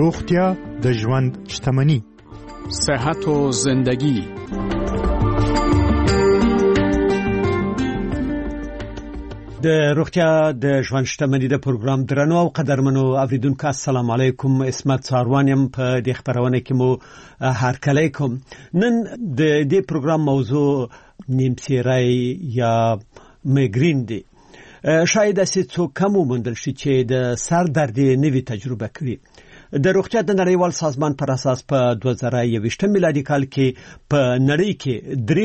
روغتیا د ژوند شتمني. صحت و زندگی. د روغتیا د ژوند شتمني د پروګرام درنو او قدرمنو اوریدونکو السلام علیکم. اسمت ساروانیم په دې خبرونه کې مو هرکلی کوم. نن د دې پروګرام موضوع نیمڅیری یا میګرین دی. شاید اسې څوک کم وموندل شي چې د سر درد نوې تجربه کړي. د روغتیا د نړیوال سازمان پر اساس په 2021 میلادي کال کې په نړۍ کې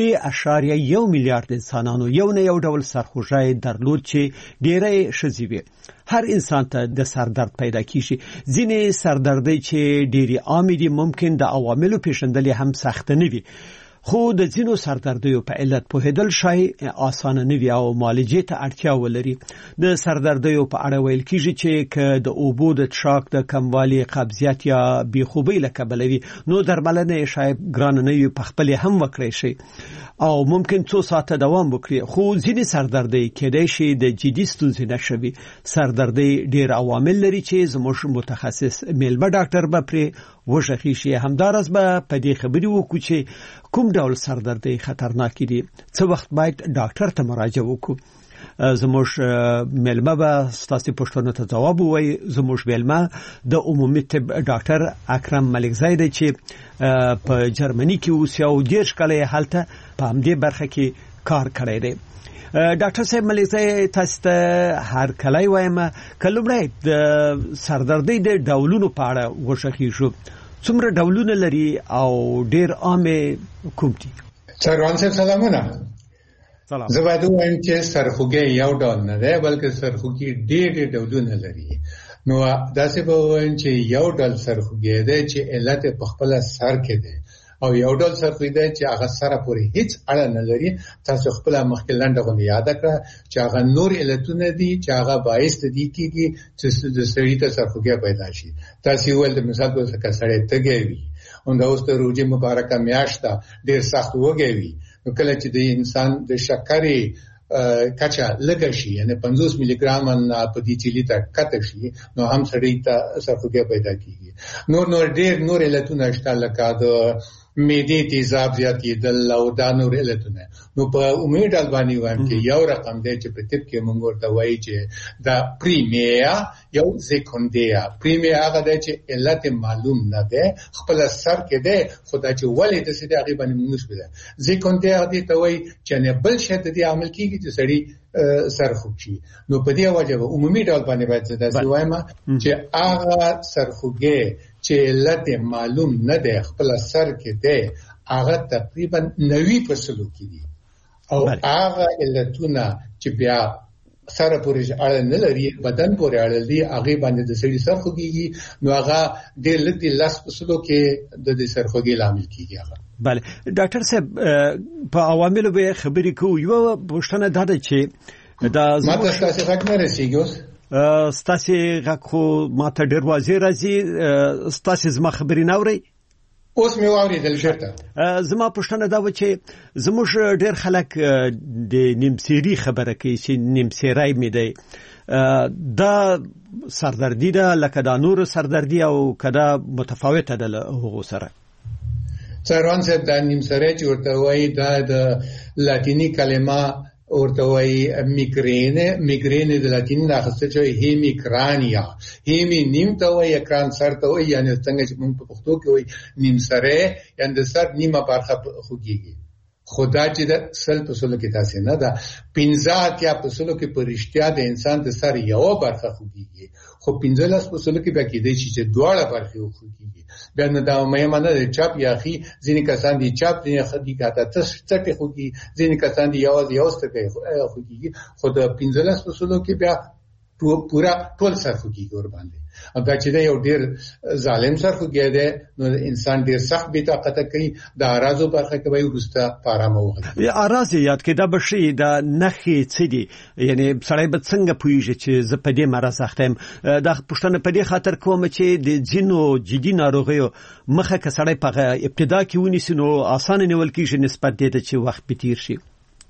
3.1 میلیارډ انسانانو یو نه یو ډول سرخوږی درلود چې ډېری ښځې وي. هر انسان ته د سر درد پیدا کیږي. ځینې سر دردي چې ډېری عام دي ممکن د عواملو پیژندل هم سخت نه وي. خو د ځینو سردردیو په علت پوهیدل شای آسانه نه وي او معالجې ته اړتیا ولري. د سردردیو په اړه ویل کیږي چې د اوبو د څښاک د کموالي، قبضیت یا بېخوبۍ له کبله وي نو درملنه شاید ګران نه وي، په خپل هم وکړي شي او ممکن څو ساعته دوام وکړي. خو ځینې سردردي کېدای شي د جدي ستونزې نشوي. سردردي ډېر عوامل لري چې زموږ متخصص میلمه ډاکټر به پرې وشخي شي. همدارس به په دې خبرې وکړو چې کوم ډول سردردي خطرناک دي، څه وخت باید ډاکټر ته مراجعه وکړو. زموږ میلمه به ستاسو پوښتنو ته ځواب وایي. زموږ میلمه د عمومي طب ډاکټر اکرم ملکزی دی چې په جرمني کې اوسي او 10 کاله هلته په همدې برخه کې کار کړی دی. ډاکټر صاحب ملکزی، تاسو ته هر کله وایم کلمړی د سردردي د ډولونو په اړه وشخي شو. څومره ډولونه لري او ډېر عام کوم دي؟ سروان صاحب سلامونه. زه باید وایم چې سرخوږی یو ډول نه دی بلکې سرخوږی ډېر ډولونه لري. نو داسې به وایم چې یو ډول سرخوږی دی چې علت په خپل سر کې دی او یو ډول سرخوږی دی چې هغه سره پورې هیڅ اړه نه لري. تاسو خپل مخکې لنډه غو یاد کړه چې هغه نور علتونه دي چې هغه باعث دي کیږي چې د سړي ته سرخوږی پیدا شي. تاسو ول د مثال په څیر سړی تګي وي او د اوس ته روزي مبارکه میاشت ډیر سخت وږي وي. نو کله چې د انسان د شکرې کچا لږه شي یعنی 50 ملي ګرام په دې چيلي ته کته شي نو هم سړی ته سرخوږی پیدا کیږي. نور ډیر نور علتونه شته لکه د معدې تیزاب زیاتېدل او دا نور علتونه. نو په عمومي ډول باندې وایم چې یو رقم دی چې په طب کې موږ ورته وایي چې دا پریمیا یو سیکنډیا. پریمیا هغه دی چې علت معلوم نه ده، خپل سر کې ده، خدای چې ولې د سړي هغه باندې مشکل ده. سیکنډیا دې ته وایي چې نه بل شي د دې عمل کیږي چې سړي سرخوږی. نو په دې وجه عمومي ډول باندې باید دا وایم چې هغه سرخوږی چې علت معلوم نه ده خپل سر کې ده هغه تقریبا 90% کې دي او هغه علتونه چې بیا سره پورې اړه نه لري بدن پورې اړه لري هغه باندې د سړي سرخوږی نو هغه د لږ 10% کې د سرخوږی لامل کیږي. هغه بله ډاکټر صاحب په عواملو به خبرې کوو. یو پوښتنه دا ده چې دا ماته ستاسو غږ نه رسیږي. ستاسو غږ خو ماته ډېر واضح راځي. ستاسو زما خبرې نه اوري؟ اوس مې واورېدل. شرطه زما پوښتنه دا و چې زموږ ډېر خلک د نیمڅیری خبره کوي چې نیمڅیری مې دی. دا سردردي ده لکه دا نور سردردي او کدا متفاوته ده له هغو سره؟ سروان صاحب دا نیمڅیری چې ورته وایي دا د لاتینی کلمه ورته وایي میګرین د لاتینی نه اخیستل شوی هیمیکرانیا. هیمی نیم ته وایي، اکران سر ته وایي، یعنی څنګه چې موږ په پښتو کې وایي نیمڅری یعنی د سر نیمه برخه خوږیږي. خدا چې د 100% کې تاسو نه ده 50% کې په رښتیا د انسان د سر یو برخه خوږیږي خو 15% کې به کېدای شي چې دواړه برخې خوږیږي. بیا نه دا مهمه نه ده چاپ یا خي. ځینې کسان دي چاپ ځینې خدي کاته څټه خوږي، ځینې کسان دي یو ستګي خوږیږي خو د 15% کې بیا پورا ټول سر خوږیږي ور باندې. او دا چې یو ډیر ظالم سرخوږی دی نو انسان ډیر سخت بې طاقته کوي. د اراضو برخه کې وایي وروسته په ارامه وغځي. اراضي یاد کې دا بشي دا نخي څه دي، یعنی سړی به څنګه پوهیږي چې زه په دې مرض اخته یم؟ دا پوښتنه په دې خاطر کوم چې د ځینو جدي ناروغیو مخه که سړی په ابتدا کې ونیسي نو اسانه نیول کېږي نسبت دې ته چې وخت به تیر شي.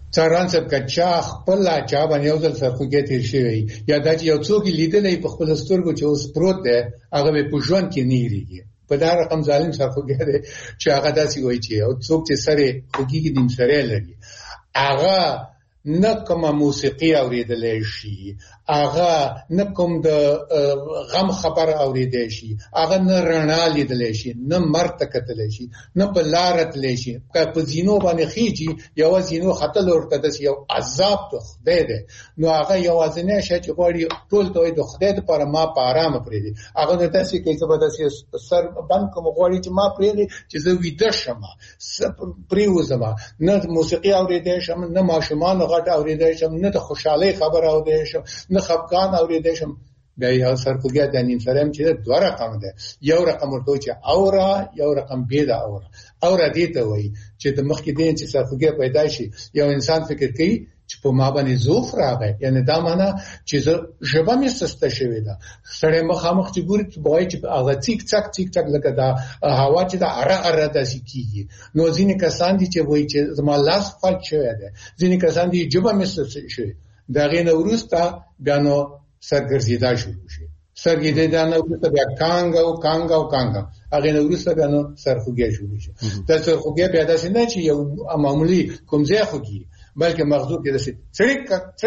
څاران څه کچا خپل چا باندې یو ځل سرخوږی تیر شوی یا دا چې یو څوک لیدلې په خپل سترګو چې اوس پروت دی هغه په ژوند کې نه هېرېږي. په دا رقم ظالم سرخوږی دی چې هغه داسې وایي چې یو څوک چې سره خوږي کې نیم سری لري هغه نه کومه موسیقي اورېدلی شي، هغه نه کوم د غم خبر اورېدلی شي، هغه نه رڼا لیدلی شي، نه مرګ ته کتلی شي، نه په لاره تللی شي. که په زینو باندې خیږي یوه زینو ختل ورته داسې یو عذاب د خدای دی، نو هغه یوازینی شی چې غواړي ټول ته وایي د خدای دپاره ما په ارامه پرېږدي. هغه نو داسې کوي زه به داسې سر بند کړم، غواړي چې ما پرېږدي چې زه ویده شم، پرېوځم، نه موسیقي اورېدی شم، نه ماشومان غټ اورېدی شم، نه د خوشحالۍ خبر اورېدی شم، نه خفګان اورېدی شم. بیا یو سرخوږی د نیم سری چې دوه رقم دی، یو رقم ورته وایي چې اوره، یو رقم بې د اوره. اوره دې ته وایي چې د مخکې دین چې سرخوږی پیدا شي یو انسان فکر کوي چې په ما باندې زوف راغی، یعنی دا معنا چې ژبه مې سسته شوې ده. سړی مخامخ چې ګوري وایي چې هغه څیک څک لکه دا هوا چې دا اره داسې کېږي. نو ځینې کسان دي چې وایي چې زما لاس فلج شوی دی، ځینې کسان دي ژبه مې سسته شوې. د هغې نه وروسته بیا نو سرګرځېدا شروع شي، سرګرځېدا نه وروسته بیا کانګه هغې نه وروسته بیا نو سرخوږی شروع شي. دا سرخوږی بیا داسې نه چې یو معمولي کوم ځای خوږي، بلکې مغزو کې داسې څړک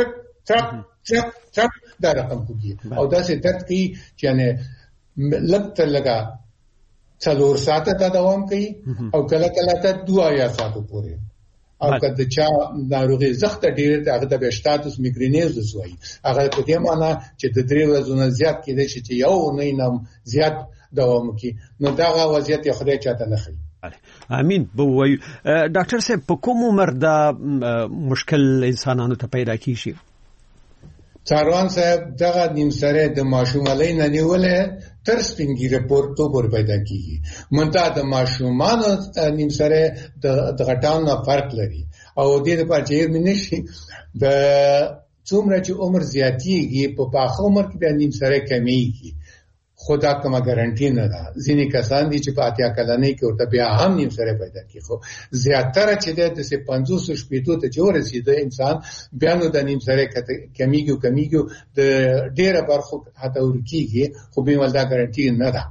دا رقم خوږي او داسې درد کوي چې یعنې لږ تر لږه 4 ساعته ته دوام کوي او کله ته 2 ساعته پورې. او که د چا ناروغي زخته ډېره ده هغه ته بیا سټاتوس میګرینیزوس وایي. هغه په دې معنا چې د 3 ورځو نه زیات کېدای شي چې یو اونۍ نه زیات دوام وکړي. نو دغه وضعیت یې خدای چاته نه ښیي. امین به وایو. ډاکټر صاحب په کوم عمر دا مشکل انسانانو ته پیدا کیږي؟ څاروان صاحب دغه نیم سری د ماشومالۍ نه نیولې تر سپینګیره پورې پیدا کیږي. منتها د ماشومانو نیم سری د غټانو نه فرق لري او دې لپاره چې علم نشي د څومره چې عمر زیاتیږي په پاخه عمر کې بیا نیم سری کمیږي. خدا کومه ګارانټي نه ده. ځینې کسان دي چې په 80 کلنۍ کې ورته بیا هم نیم سری پیدا کیږي، خو زیاتره چې د 50 شپېتو ته چې ورسېده انسان بیا نو د نیم سری کمیږي د ډېره برخو حتی ورکیږي، خو بیا ول دا ګارانټي نه ده.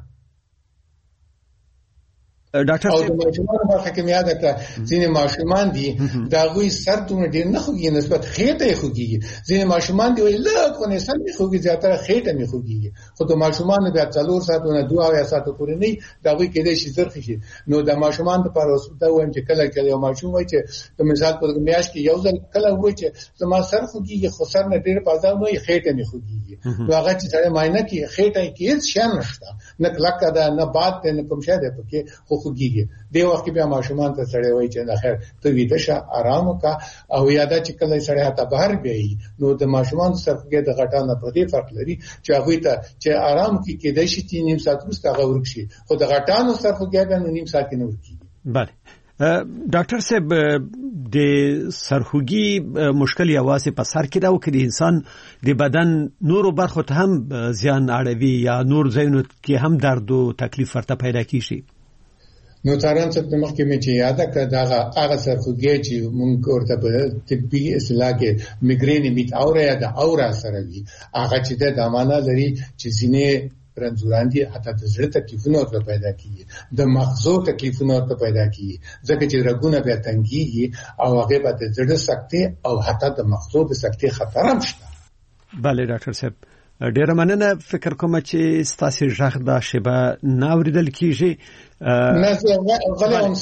ډاکټر او د ماشومان برخه کې یاد کړه ځینې ماشومان دي دا غوي سر دومره ډېر نه خوږي نسبت خېټه یې خوږي. ځینې ماشومان دي وایي لږ ونه سر یې خوږي زیاتره خېټه مې خوږي. خو د ماشومان بیا 4 ساعتونه 2 ساعته پورې نه دا غوي کېدای شي زرخ شي. نو د ماشومان لپاره دا وایم چې کله یو ماشوم وایي چې د مثال په میاشت کې یو ځل کله وایي چې زما سر خوږي خو سر نه ډېر پازا نه خېټه مې خوږي. نو هغه چې سره ماینه کې خېټه کې هیڅ شان نشته، نه کلکه ده نه باد ده نه کوم شی ده پکې خو خوږي. دی وخت بیا ماشومان ته سړی وایي چې نه خیر ته ویده شه آرام وکړه او یاده چې کله سړی هته بهر بیایي نو د ماشومان سرخوږی د غټانه په دې فرق لري چې هغوی ته چې آرام کې کېدای شي 3 ساعت وروسته هغه ورک شي، خو د غټانو سرخوږی بیا 9 ساعت کې نه ورکېږي. بله ډاکټر صاحب د سرخوږي مشکل یوازې په سر کې دا او کې د انسان د بدن نورو برخو ته هم زیان اړوي یا نور ځایونو کې هم درد او تکلیف ورته پیدا کیږي؟ نو تاران څه د مخکې مې چې یاد کړه دا هغه سرخوږی چې مونږ ورته په طبي اصطلاح کې میګرین میت اوره یا د اوره سره وي، هغه چې د معنا لري چې ځینې رنځوران دي حتی د زړه تکلیفونه ورته پیدا کیږي، د مغزو تکلیفونه ورته پیدا کیږي ځکه چې رګونه بیا تنګیږي او هغه به د زړه سکتې او حتی د مغزو د سکتې خطر هم شته. بله ډاکټر صاحب ډیره مننه. فکر کوم چې ستاسو ژغ دا شیبه ناوریدل کیږي. نه غلام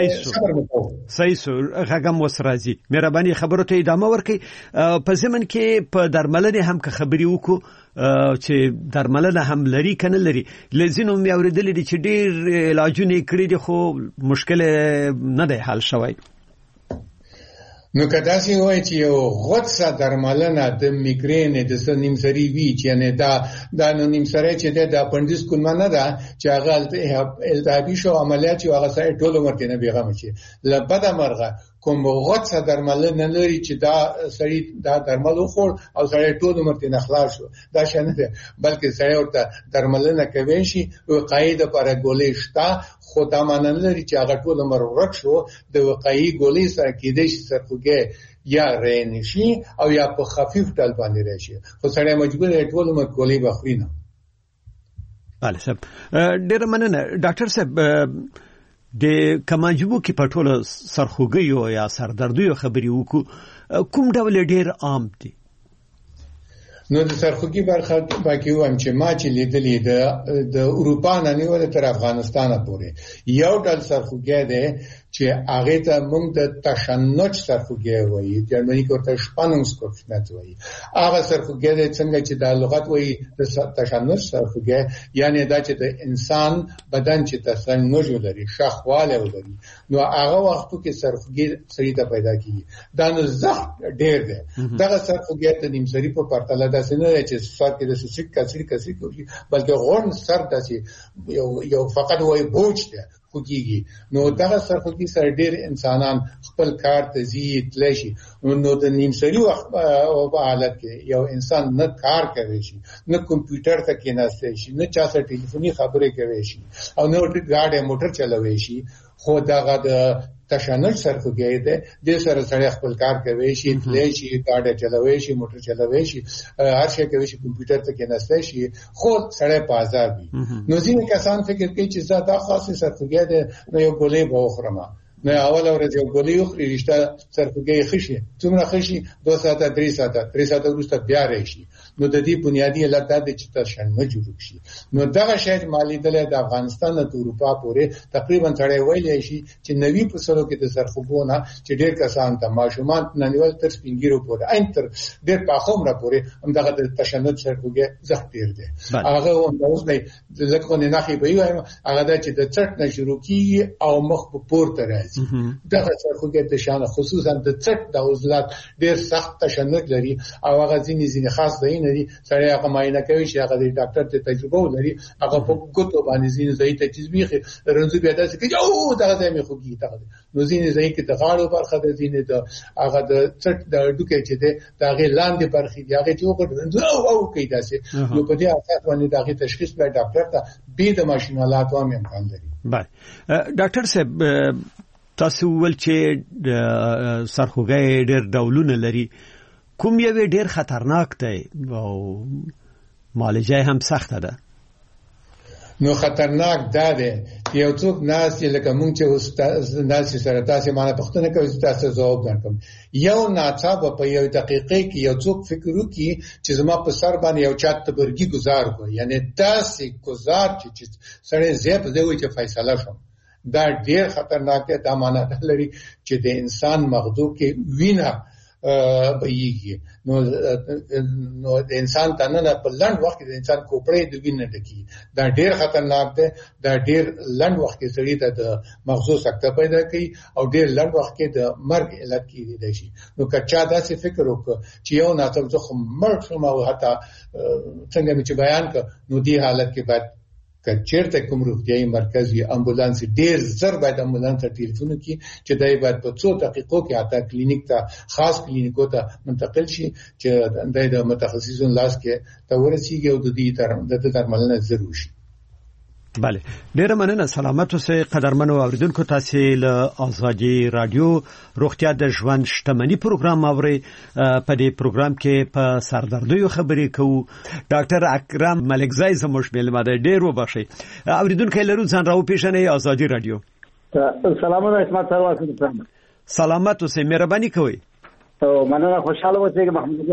صحیح سو غږم وسرازي مهرباني خبرو ته ادامه ورکړئ. په زمن کې په درملنه هم که خبري وکړو چې درملنه هم لري کنه لري، لزینو مې اوریدل دي چې ډیر علاجونه کړی دي خو مشکل نه دی حل شوی. نو کدا سی وای چې یو غوڅه درملنه د میګرین د نیمسری وی چې نه دا نیمسری چې د اپندیس کومه نه ده چې هغه التهابي شو عملیات چې هغه سره ټول عمر کې نه بیغمه شي لبد مرغه کوم غوڅه درملنه لري چې دا سړی دا درمل وخور او سړی ټول عمر کې نه خلاص شو دا شنه ده، بلکې سړی ورته درملنه کوي شي وقایې د پر ګولې شتا خو دا معنی لري چې هغه ټول عمر ورک شو د وقایې ګولې سره کېدې شي سرخوږی یا رینشي او یا په خفیف ډول باندې راشي خو سړی مجبور دی ټول عمر ګولۍ بخوري نه. بله صاحب ډېره مننه ډاکټر صاحب. د کمانجبو کې په ټوله سرخوږیو یا سردردیو خبرې وکړو کوم ډول ډېر عام دي؟ نو د سرخوږي برخه باقي وایم چې ما چې لیدلې د اروپا نه نیولې تر افغانستان پورې یو ډول سرخوږی دی چې هغه ته موږ د تشنج سرخوږی وایي، جرمني کې ورته شپانونګسکوپشنت وایي. هغه سرخوږی دی څنګه چې د لغت وایي د تشنج سرخوږی، یعنی دا چې د انسان بدن چې تشنج ولري، شخواله ولري، نو هغه وختو کې سرخوږی سړي ته پیدا کیږي. دا نو زخم ډېر دی. دغه سرخوږی ته نیمسری په پرتله داسې نه دی چې سر کې د سوسیک کثری کوي، بلکې غون سر داسې یو فقط وایي بوج دی خوږیږي. نو دغه سرخوږي سره ډېر انسانان خپل کار ته ځي تللی شي. نو د نیمسري وخت په حالت کې یو انسان نه کار کوي شي، نه کمپیوټر ته کېناستی شي، نه چا سره ټلیفوني خبرې کوي شي، او نه ګاډی موټر چلوي شي. خو دغه د تشنج سرخوږی دی، د سره سړی خپل کار کوي شي، تللی شي، ګاډی چلوي شي، موټر چلوي شي، هر شی کوي شي، کمپیوټر ته کېناستی شي، خو سړی په عذاب وي. نو ځینې کسان فکر کوي چې زه دا خاص سرخوږی دی نو یو ګولۍ به وخورم. نو اول ورځ یو ګولۍ وخوري رشته سرخوږی ښه شي، څومره ښه شي 2 ساعته 3 ساعته وروسته بیا راشي. نو د دې بنیادی علت دا دی چې تشنج جوړ شي. نو دغه شی مالی دلته د افغانستان نه اروپا پورې تقریبا سړی ویلی شي چې 90% کې د سرخوږونه چې ډېر کسان ته ماشومان نه نیول تر سپینګیرو پورې عین تر ډېر پاخومره پورې همدغه د تشنج سرخوږی زخم ډېر دی. هغه هم اوس نه ځکه نه نخي به وایم هغه دا چې د چټ نه شروع کیږي او مخ په پورته راځي. دغه سرخوږی د شان خصوصا د چټ د عضلات ډېر سخت تشنج لري او هغه ځینې خاص دی نه دي. سړی هغه معاینه کوي چې هغه د ډاکټر ته تجربه ولري، هغه په ګوتو باندې ځینې ځای ته تشبیه رنځو بیا داسې کوي او دغه ځای مې خوږي دغه. نو ځینې ځای کې د غاړو برخه ده، ځینې د هغه د چټ د ډوکې چې ده د هغې لاندې برخې دي، هغې چې وکړي او کوي داسې. نو په دې اساس باندې د هغې تشخیص به ډاکټر ته بې د ماشینالاتو هم امکان لري. بله ډاکټر صاحب تاسو وویل چې سرخوږی ډېر ډولونه لري، کوم یو ډېر خطرناک دی او معالجه هم سخته ده؟ نو خطرناک دا دی یو څوک ناست لکه مونږ چې ناست سره تاسې مانه پوښتنه کوي چې تاسو ځواب درکړم. یو ناڅاپه په یو دقیقې کې یو څوک فکر وکړي چې زما په سر باندې یو چا تبرګي گزار کوي، یعنی داسې گزار چې سړی زیب دی وي چې فیصله شم. دا ډېر خطرناک دی. دا معنی لري چې د انسان مغزو کې وینه بهیږي. نو د انسان تنه په لنډ وخت کې د انسان کوپړې د وینې ډکی. دا ډېر خطرناک دی. دا ډېر لنډ وخت کې سړي ته د مغزو سکته پیدا کوي او ډېر لنډ وخت کې د مرګ علت کېدای شي. نو که چا داسې فکر وکړي چې یو ناڅاپه زه خو مړ شم او حتی څنګه مې چې بیان کړ، نو دې حالت کې باید که چیرته کوم روغتیايي مرکز یا امبولانس ډېر زر باید امبولانس ته ټلیفون وکړي چې دای باید په څو دقیقو کې حتی کلینیک ته خاص کلینیکو ته منتقل شي چې د متخصصون لاس کې ته ورسیږي او د دې درملنه ضروري شي. بله ډیره مننه. سلامت اوسئ قدرمنو اوریدونکو. تاسو له آزادي رادیو روغتیا د ژوند شتمنۍ پروګرام اورئ. په دې پروګرام کې په سردردیو خبرې کوو. ډاکټر اکرم ملکزی زموږ میلمه دی. ډیر وبخښئ اوریدونکو لرو ځان راو پیژنئ. آزادي رادیو. سلامونه اسمت سروان. سلامت اوسئ مهرباني کوئ. مننه خوشاله اوسئ محمد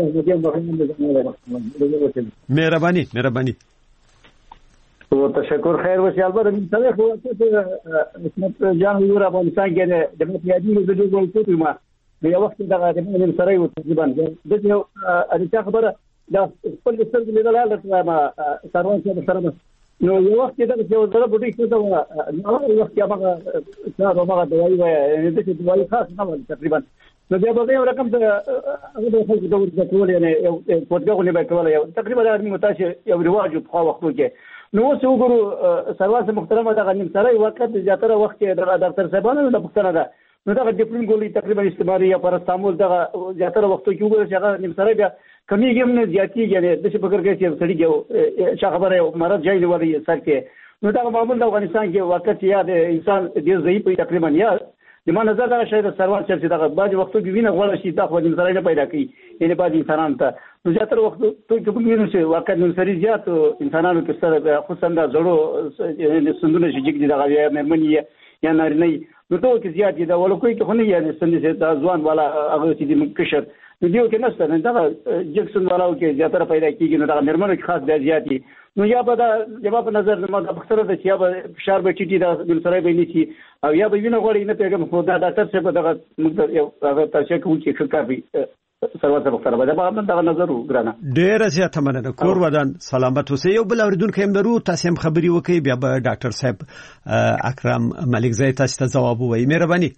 مهرباني. تو تشکر خیر وشي. البته من طرف اسمت جان حضور افغانستان کې د متیادی د جوړول کوي ما د یو وخت دغه د سره یو تقریبا د یو اړتیا خبره د خپل سترګې لیدل حالت ما سروان سره نو یو وخت دغه یو ځل بډې څه دا نو یو وخت هغه دوايي وای د دې دوايي خاص نه تقریبا نو بیا به یو رقم د هغه د خلکو د ورکول یعنی یو پروګرام به کول یو تقریبا د متاشه یو رواج په وختو کې نو څو ګورو سروان محترمه د غنیم سره وخت زیاتره وخت د ډاکټر صاحبانو د پښتنه ده نو دا د ډیپلوم ګولې تقریبا استعمالي یا پاراسټامول دا زیاتره وختو کې وګورئ چې هغه نیم سره بیا کمیږي هم نه زیاتېږي یعنی د څه فکر کوي چې سړي کې خبره مرض جاي لوري سر کې نو دا معمول د افغانستان کې وخت یا د انسان د ضعیف تقریبا یا د ما نظر دا شاید سروان چې دا بعض وختو کې وینه غوړ شي دا خو د سره نه پیدا کوي یعنی بعض انسانان ته نو زیاتره وخت ته چې کوم ویني چې واقعا نن سری زیات انسانانو کې سره خصوصا دا زړو سندونه چې جګ دي دا غویا مېرمنې یا نارینه نو ته کې زیات دي دا ولکوي کې خو نه یې سندې دا ځوان والا هغه چې د کشر نو دیو کې نشته نه دا جکسن والاو کې زیاتره پیدا کیږي نو دا مېرمنو کې خاص دی زیات دي نو یا به دا جواب نظر ما د اکثره د یا به فشار به ټیټي دا د سره به نشي او یا به وینه غوړي نه پیغام خو دا ډاکټر څخه به دا موږ یو هغه تاسو کې ښکاري سروان صاحب سره به دا نظر وګرانه ډیر زیاته مننه کور ودان سلامت اوسئ یو بل اوریدونکو هم درو تاسو هم خبري وکي بیا به ډاکټر صاحب اکرم ملک زئی تاسو ته جواب وایي مهرباني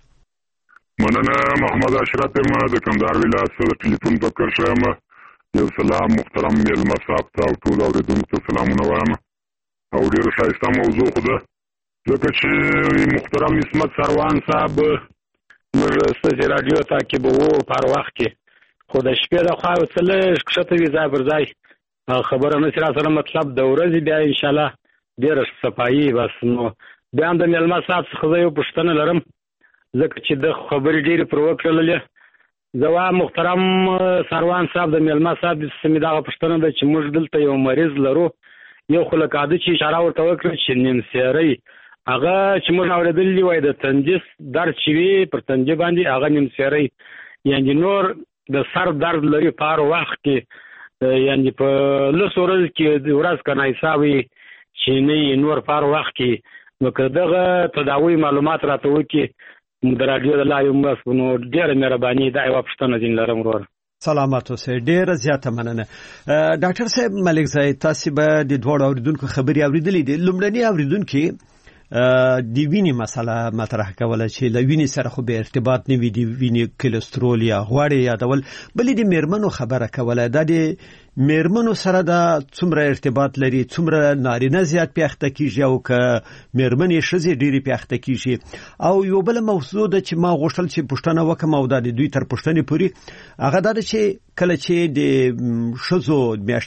مننه محمد اشرف ما د کندهار ولایت د ټلیفون په کرشمه یو سلام محترم مېلمه صاحب ته او ټول اوریدونکو ته سلامونه وایم او ډېر ښایسته موضوع ده ځکه چې محترم عصمت سروان صاحب موږ ستاسو رادیو تعقیب وو په وخت کې خو د شپې د خوا وسله کښته وی ځای پر ځای خبره نه سره سره مطلب د ورځې بیا ان شاء الله ډېر صفایي بس نو بیا د مېلمه صاحب څخه یو پوښتنه لرم ځکه چې د خبرې ډېرې پر وکړلې زوا محترم سروان صاحب د مېلمه صاحب سمې دا پښتنه ده چې موږ دلته یو مریض لرو یو خلک عادي چې اشاره ورته وکړي چې نیمسیری هغه چې موږ اورېدلی وای د تنجس درد چې وي پر تنجه باندې هغه نیمسیری یعنی نور د سر درد لري په وخت کې یعنی په لس ورځ کې د ورځ کنه حسابي چې نه نور په وخت کې نو که دغه تداوی معلومات راته وکړي د رادیو د لایو مسونو ډېر مهرباني دا یو پښتنه دین لرم ورور سلامات اوسئ ډېر زیاته مننه ډاکټر صاحب ملک زئی تاسو به د دوړ اوریدونکو خبري اوریدلې دي لومړني اوریدونکو دی ویني مسله مطرح کوله چې لویني سره خو به ارتباط نه وي دی ویني کولېسترول یا غوړ یادول بلې د میرمنو خبره کوله د میرمنو سره دا څومره ارتباط لري څومره نارینه زیات پیاخته کیږي او که میرمنې شزي ډېری پیاخته کیږي او یو بل موضوع د چې ما غوښتل چې پښتنه وکم او د دوی تر پښتنې پوری هغه د چې کله چې د شزو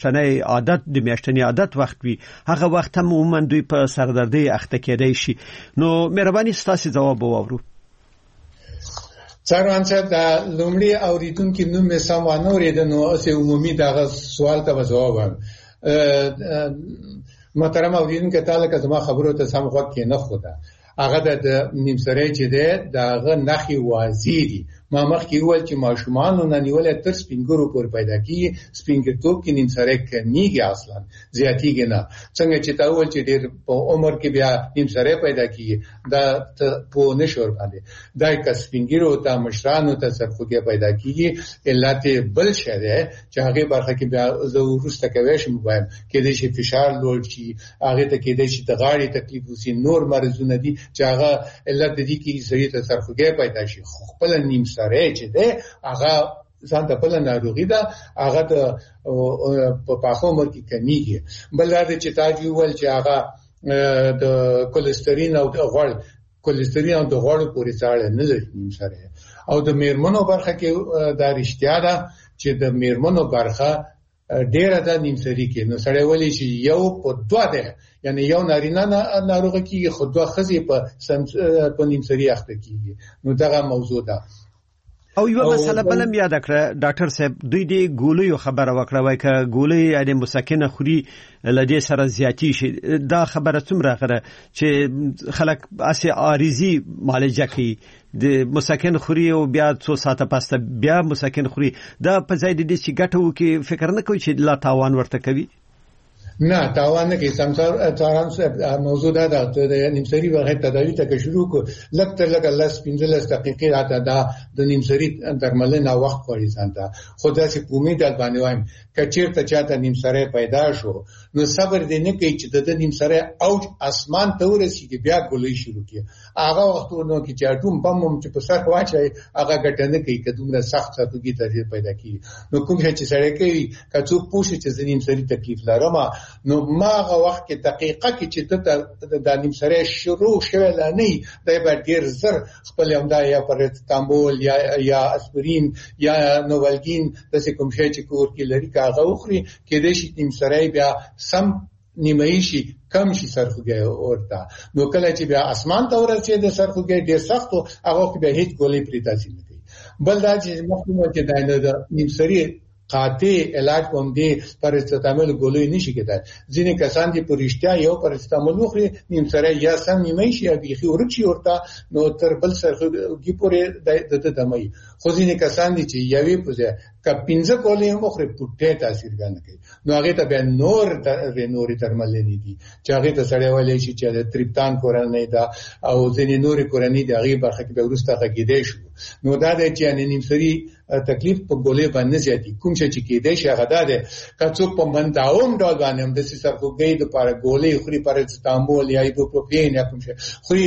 میاشتنی عادت وخت وي هغه وخت هم عموما دوی په سردردي اخته کېدای شي نو مهرباني ستاسو جواب وورو څنګه چې دا لومړی اوریدونکو نوم یې سم وانه ورېدنو او عمومي دا سوال ته جواب محترم اوریدونکو ته لکه زما خبرو ته سم وخت کې نه خوده هغه د نیمسری چې ده داغه نخي واضح دي ما مخکې ویل چې ماشومان نه نیولې تر سپینګرو پور پیدا کیږي سپینګرتوب کې نیمسری کمیږي اصلا زیاتیږي نه څنګه چې تا ویل چې ډېر په عمر کې بیا نیمسری پیدا کیږي دا په نشور باندې دا که سپینګرو ته مشرانو ته سرخوږی پیدا کیږي علت بل شه ده چې هغه برخه کې بیا ضرورت کوي شم وایم کې د شي فشار لوړ شي هغه ته کې د شي د غاړې تکلیف وسی نور مرزونه دي چې هغه علت دي کې سړي ته سرخوږی پیدا شي خپل نیمسری چې ده هغه ځان ته بل ناروغي ده هغه په پاخو عمر کې کمیږي بل دا چې تاجي ول چې هغه د کولېسترول او د غوړ پورې ځاله نه لري نیمسری او د میرمنو برخه کې دا رښتیا ده چې د میرمنو برخه ډیره د نیمسری کې نو سړی ولې چې یو په دوه ده یعنی یو نارینه ناروغ کېږي خو دوه ښځې په نیمسری اخته کېږي نو دغه موضوع ده او یو مسله بلم یاد کړه ډاکټر صاحب دوی دی ګولې خبره وکړه وای ک ګولې یعنی مسکنه خوري لدې سره زیاتی شي دا خبره څومره غره چې خلک اسی عارضی معالجه کوي د مسکن خوري او بیا 2 ساعته پسته بیا مسکن خوري دا په ځای د دې چې ګټو کې فکر نه کوي چې لا تاوان ورته کوي نه تاوان نه کوي سمسار موضوع دا د نیمسری وخت تداوی ته شروع کو لکه الله 15 دقیقې راته دا د نیمسری درملنه وخت کوي ځانته خدای سي امید باندې وایم کچیر ته چاته نیمسری پیدا شو نو صبر دې نه کوي چې د نیمسری اوج اسمان ته ورسیږي بیا ګولې شروع کی هغه وختونو کې چې اټوم بم چې په سر واچي هغه ګټنه کوي کډومره سخت ساتوږي ته پیدا کی نو کوم چې سره کوي کڅو پوښتنه چې نیمسری تکلیف لرم نو ماغه وخت کې دقیقه کې چې ته د نیمسری شروع شوه لانی د به ډیر زر خپل همدا یا پرستامبول یا اسپرین یا نوولګین د کوم شي چې کور کې لري کاغه وخري کې د شي نیمسری بیا سم نیمایي شي کم شي سرخوږی ورته نو کله چې بیا اسمان ته ورسېد د سرخوږی ډېر سخت هغه کې به هیڅ ګولۍ پرې تاثیر نه کوي بل دا چې مخکې چې د نیمسري قاطع علاج کوم دي پاراسټامول ګولۍ نشي کېدای ځینې کسان دي په رښتیا یو پاراسټامول وخوري نیمسري یا سم نیمایي شي یا بيخي ورچی ورته نو تر بل سرخوږی پورې د دمای خو ځینې کسان دي چې یوې په ځای ک 15 ګولۍ مخري پټه تاثیر نه کوي نو هغه ته به نورې درمل نه دي چې هغه ته سړی ولې شي چې د تریپتان کورنۍ دا او ځینې نورې کورنۍ د هغه برخه کې به ورسته غږیدې شو نو دا د چې نیمسري تکلیف په ګولۍ باندې زیاتی کوم چې کېدې شي هغه ده که څوک په منډاوم ډول باندې هم د سرخوږی د لپاره ګولۍ خوري پاراسټامول یا ایبوپروفین یا کوم شي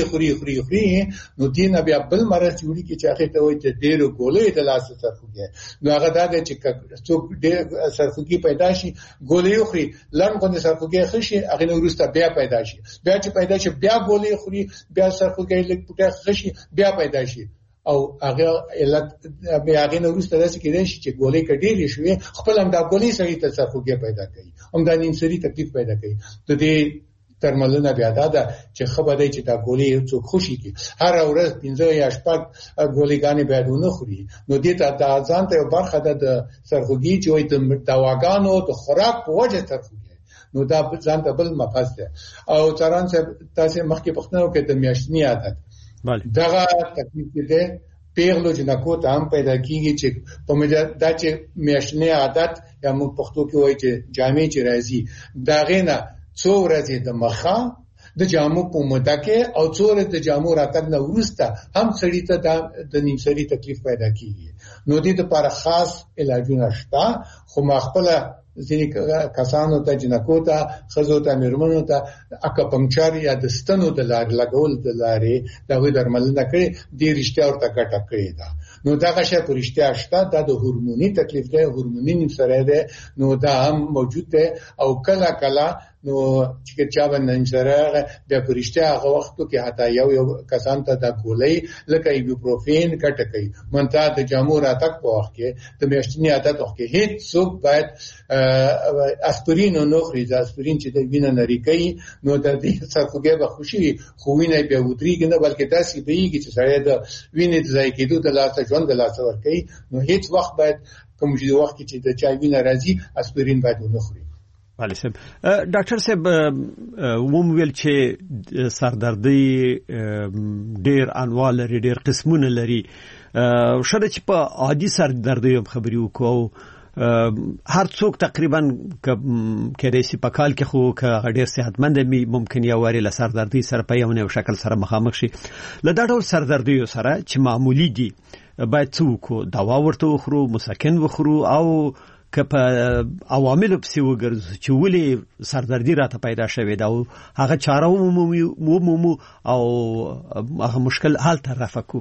خوري نو دین بیا بل مرض جوړي کې چې هغه ته وایي چې ډېر ګولۍ د لاس سرخوږی نو هغه ده چې څوک ډېر سرخوږی پیدا شي ګولۍ خوري لړم سرخوږی خشي هغه نو ورسته بیا پیدا شي بیا چې پیدا شي بیا ګولۍ خوري بیا سرخوږی لږ پټه خشي بیا پیدا شي او هغه علت بیا هغه نو ورسته داسې کېدای شي چې ګولۍ کډېلې شوې خپل هم دا ګولۍ سړي ته سرخوږی پیدا کوي هم دا نیمسري تکلیف پیدا کوي د دې درملونه بیا دا چې خبره چې دا ګولۍ څوک خوشي کی هر ورځ 15 یا 8 ګولېګانې باید ونه خوري نو دې ته د ځان ته برخه د سرخوږی چې وي د دواګانو د خوراک په وجه سرخوږی نو دا ځان ته بل مفاز ده او څاران تاسو مخکې پښتنو کې د میاشتنی عادت دغه تکلیف دې پیغلو جنکو ته هم پیدا کیږي چې په مجا دا چې میاشتنی عادت یا موږ پښتو کې وایي چې جامې چې راځي دا غینه څو ورځې د مخه د جامو په موده کې او څو ورځې د جامو راتګ نه وروسته هم سړی ته د نیمسري تکلیف پیدا کیږي نو دې لپاره خاص علاجونه شته خو ما خپل ځینې کسانو ته جنکو ته خزو ته میرمنو ته اکاپنکچر یا د ستنو د لارې لګول د لارې دغه درملنه کړي د رښتیا ورته ګټه کړې ده نو دا غشه په رښتیا شته د هورموني تکلیف ده هورموني نیمسري ده نو دا هم موجود ده او کله کله نو چې چا باندې نیمسري د پرشتیا هغه وختو کې حتی یو کسان ته د ګولۍ لکه ایبوپروفین کټه کوي منته د جامو راتک په وخت کې د میاشتنی عادت وخت کې هیڅ څوک باید اسپرین نو خوري د اسپرین چې د وینې نری کوي نو د دې سرخوږی به خوشي خو وینې به ودرېږي نه بلکې داسې بهيږي چې سړی د وینې د ځای کېدو د لاسه ژوند د لاسه ور کوي نو هیڅ وخت باید کوم وخت چې د چا وینې راځي اسپرین باید ونه خوري بله صاحب ډاکټر صاحب وویل چې سردردي ډېر انواع لري ډېر قسمونه لري شته چې په عادي سردردي هم خبرې وکړو هر څوک تقریبا کېدای شي په کال کې خو ډېر صحتمند ممکن یو واري له سردردي سره په یو نه شکل سره مخامخ شي له دا ډول سردردي سره چې معمولی دي باید څوک دوا ورته وخورو مسکن وخورو او که په عواملو پسې وګرځو چې ولې سردردي راته پیدا شوې ده او هغه چاره ومومو او هغه مشکل حل ته رفع کړو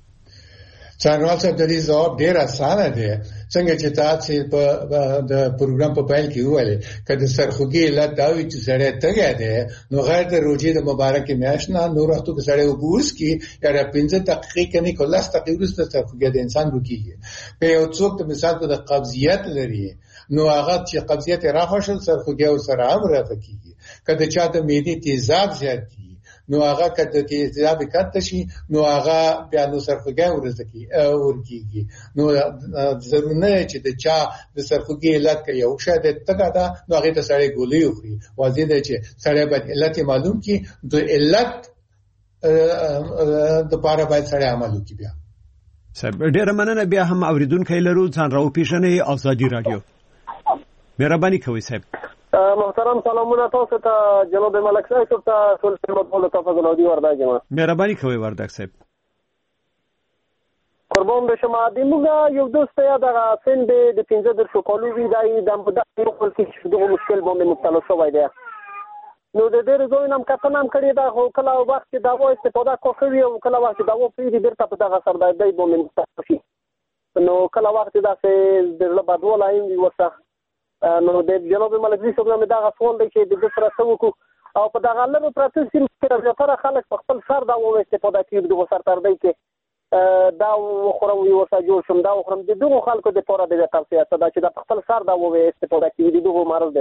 څنګه چې د دې ځواب ډیر اسانه دی څنګه چې تاسو په د پروګرام په پایل کې وویل کله سرخوږی علت دا وي چې سړی تګه دی نو غیر د روزي د مبارکي میاشنا نور وختو کې سړی وګورس کې یا 15 دقیقې کې نه کله ستاسو وروسته سرخوږی د انسان روکیږي په یو څوک د مثال د قبضیت لري نو هغه چې قبضیت رافع شول سرخوږی او سره هم رافع کیږي کله چې د معدې تیزاب زیات نو هغه کته تیزاب کته شي نو هغه بیا نو سرخوږی ورکیږي نو ضروري نه چې د چا د سرخوږی علت کوي او شاید تګه دا نو هغه ته سړی ګولۍ وخوري واضح ده چې سړی باید علت معلوم کړي د علت د لپاره باید سړی عمل وکړي بیا صاحب ډیر مننه بیا هم اوریدونکو لرو ځان راو پیښنې ازادي رادیو مهرباني کوئ صاحب محترم سلامونه تاسو ته جناب ملک صاحب ته ټول خدمتونو ته فضلودي ورداګ ما مهرباني کوئ ورداګ صاحب قربان به شما د موږ یو دوست یا د سند د 15 در شکولو وی دای د مدته خپل کې دغه مشکل باندې مبتلا شوی دی نو د دې رضوی نام کتنام کړی دا خو کله وخت کې دا وایي استفاده کوي او کله وخت دا و پیری بیرته په دغه سردردی باندې مبتلا شي نو کله وخت دا سه د لبادول ایم وسه نو د جناب ملک صاحب نامه دا غوښتل دی چې د سره سوکو او په دغه لږ پروسس کې زیاتره خلک په خپل سر دا و استفاده کوي د سردردی کې دا خورم یو څه جوړ شم دا خورم د دغه خلکو د پوره د توصیه ده چې د خپل سر دا و استفاده کوي د دغه مرض د پوره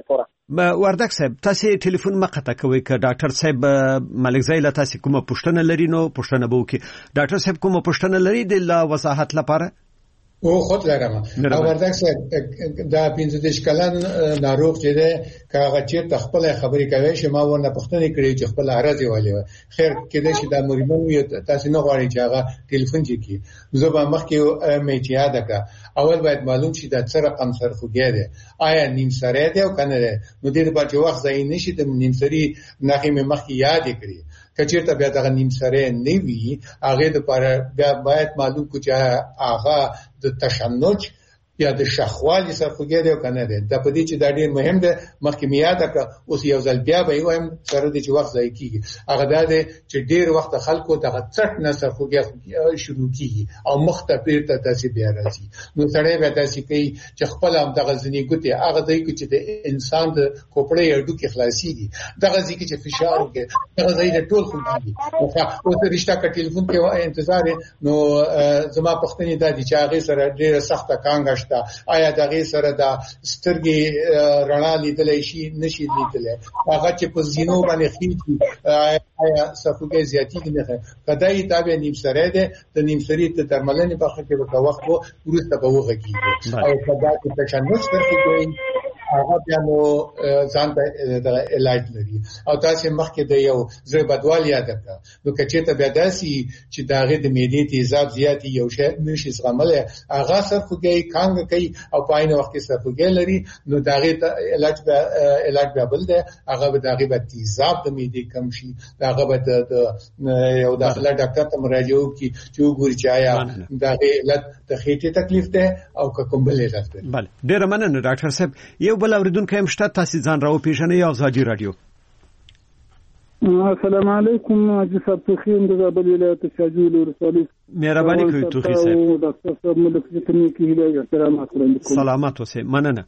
وردک صاحب تاسو ټلیفون مقطع کوي ک ډاکټر صاحب ملک زای تاسو کومه پوښتنه لري نو پوښتنه به وکي. ډاکټر صاحب کومه پوښتنه لري د وضاحت لپاره؟ او خود لرم او وردک صاحب دا 15 کلن ناروغ چې ده کاغه چې خپل خبرې کوي چې ما ونه پښتنه کړی چې خپل عرض والي خیر کله چې دا مریمن وي تاسو نه غواړئ چې هغه ټلیفون چکی زه به مخکې مې چې یاد کړ اول باید معلوم شي دا څه رقم سرخوږی دی آیا نیم سره دی او کنه دی نو دې په وخت ځای نشي د نیم سری نخې مې مخکې یاد کړی کچیرته بیا دا نیم سره نه وي هغه د بیا باید معلوم کو چې هغه د تشنج یا د شخوالي سرخوږی دی او کنه دی دا په دې چې دا ډېر مهم دی مخکې مې یاد کړ اوس یو ځل بیا به وایم سره د چې وخت ځای کیږي هغه دا دی چې ډېر وخت خلکو دغه څټ نه سرخوږی شروع کیږي او مختفیر ته تاسو بیا راځي نو سړی به تاسو کوي چې خپل هم دغه ځنی ګوتې هغه دی چې د انسان د کوپړې اډو کې خلاصيږي دغه ځکه چې فشار وکړي دغه ځای د ټول خوږي او ته رښتا کا ټلیفون کې انتظار نو زما پښتني د دې چې هغه سره ډېر سخته کانګه آیا دغه سره د سترګې رڼا لیدلای شي نشي لیدلای هغه چې په زینو باندې خېږي آیا سرخوږی زیاتی نه کداې تابع نیم سره ده د نیم سری ته درملنې په خاطر کې وخت ورسته به وغږیږي او کدا چې تشنج سرخوږی هغه بیا نو ځان ته د علاج لري او تاسو مخکې د یو زړه بدوال یاد کړه نو کچې ته بیا داسي چې داغه د معدې تیزاب زیاتی یو شی نشي زغمل هغه سرخوږی کانګ کوي او په عین وخت کې سرخوږی لري نو داغه علاج بیا بل ده هغه به داغه به تیزاب د معدې کم شي داغه به د یو داخله ډاکټر ته مراجعه وکړي چې وګوري چې آیا داغه علت د خېټې تکلیف ده او کوم بل علت ده. بله ډیر مننه ډاکټر صاحب. یو بل اوریدونکو هم شته تاسو ځان راو پیژنئ یا ازادي رادیو. السلام علیکم جناب توخیم د زابل ولایت شاجول ورسالي مهرباني کوي توخی صاحب ډاکټر صاحب ملک ځکنی کې هیله احترامات وړاندې کوم. سلامات اوسئ مننه.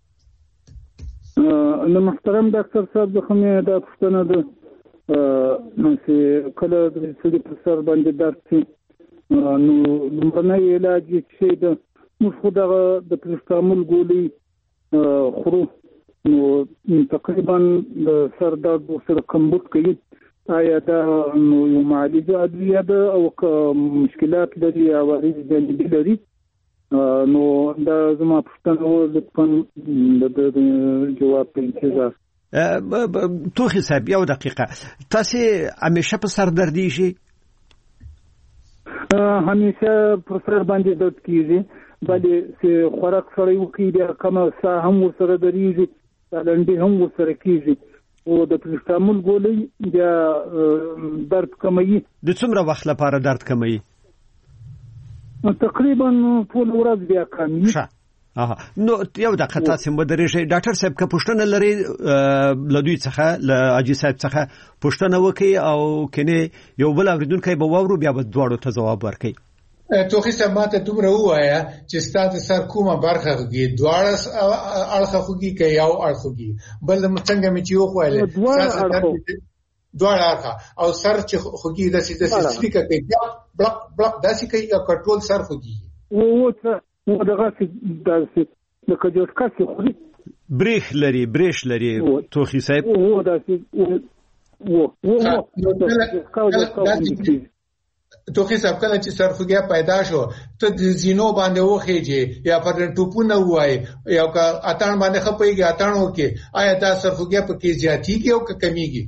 نو محترم ډاکټر صاحب زه مې دا پوښتنه ده چې کله د سړي په سر باندې درد شي نو لومړنی علاج چې ده موږ خو دغه د پرستامول ګولۍ خورو نو تقریبا د سر درد سره کمبود کوي آیا دا نو یو معالجه ادویه ده او مشکلات لري او جانبي لري نو دا زما پوښتنه و لطفا د جواب په انتظار. توخی صاحب یو دقیقه تاسو همیشه په سر دردی شي؟ همیشه پر سر باندې درد کیږي بلې چې خوراک سره وکړي بیا کومه ساه هم ورسره درېږي لنډې هم ورسره کېږي او د پرستامول ګولۍ بیا درد کموي. د څومره وخت لپاره درد کموي؟ تقریبا ټول ورځ بیا کموي. نو یو دقیقه تاسو مدرجه ډاکټر صاحب که پوښتنه لري لدوی څخه ل اجي صاحب څخه پوښتنه وکړي او کنه یو بل اوریدونکو به وورو بیا به دواړو ته جواب ورکړي. توخی صاحب ماته دومره وایا چې ستاسو سر کومه برخه خوږي دواړه اړخه خوږي کې یو اړخ خوږي بل څنګه مې چې وخوایله دواړه اړخه او سر چې خوږي د سړي کې بلک بلک داسې کوي او کنټرول سر خوږي او دغه داسې لکه جوړ کاسي خوري بریخ لري توخی صاحب او داسې توخی صاحب کله چې سرخوږی پیدا شو ته د زینو باندې وخېږي یا پر ټوپونه وای یا که اتان باندې خپېږي اتان وکي آیا دا سرخوږی په کې زیاتیږي او که کمیږي؟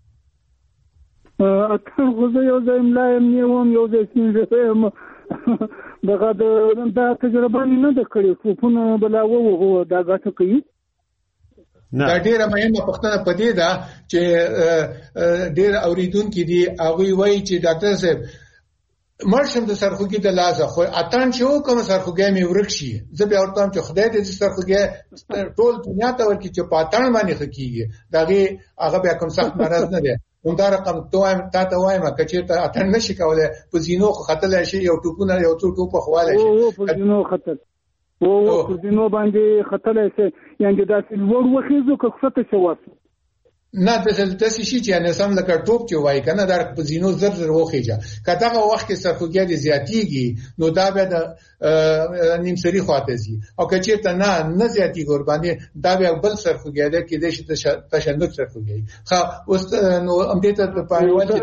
اتان غوځي یو ځای ملایم نیوم یو ځای سینځم دغه دا تجربه نه ده کړې ټوپونه بلاوه دا غاټه کوي. دا ډیره مهمه پوښتنه پدې ده چې ډیر اوریدونکو دي هغه وایي چې ډاکټر صاحب مرشم د سرخوږی د لازه خو اتان چې کوم سرخوږی مې ورک شي زه به ورته چې خدای دې سرخوږی ټول دنیا ته ورکړي چې پاتان باندې خکېږي دغه هغه به کوم سخت مرز نه ده همدا رقم تا ته وایم چې ته اتان نشي کولای په زینو خطر شي یو ټوپونه یو ټوپ خواله شي په زینو خطر په زینو باندې خطر شي یعنی دا څلور وخیزو که څه شواسه نه داسې شي چې نه سم لکه ټوپ چې وای کنه در په زینو زر زر وخیږي کله وخت کې سرخوږی دي زیاتیږي نو دا به د نیم سری خواته زی او که چیرته نه زیاتی ګور باندې دا به بل سرخوږی ده کې د تشنج سرخوږی خو اوس نو امدې ته په پایوال چې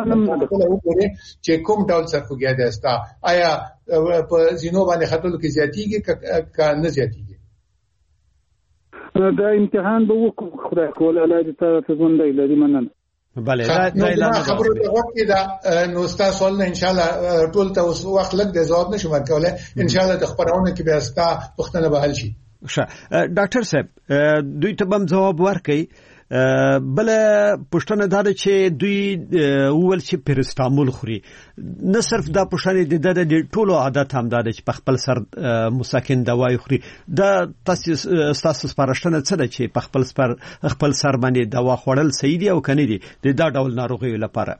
چې کوم ډول سرخوږی ده استا آیا په زینو باندې خطر کې زیاتیږي که نه زیاتیږي دا امتحان به وکړو خدای کول الله دې ته ژوندۍ لري مننه بله دا خبرو ته وخت دا نو تاسو سوال ان شاء الله ټول ته وخت لګ د جواب نشم ورکولای ان شاء الله د خبرونه کې به استا پښتنه به حل شي ډاکټر صاحب دوی ته بم جواب ورکړي بل پښتنه دا چې دوی اول چې پرستامول خوري نه صرف دا پښتنه د ټولو عادت هم دا چې په خپل سر مسکن دوايي خوري دا تاسو سپارښتنه څه ده چې په خپل سر باندې دوا خوړل صحیح دي او کني دي دا ډول ناروغي لپاره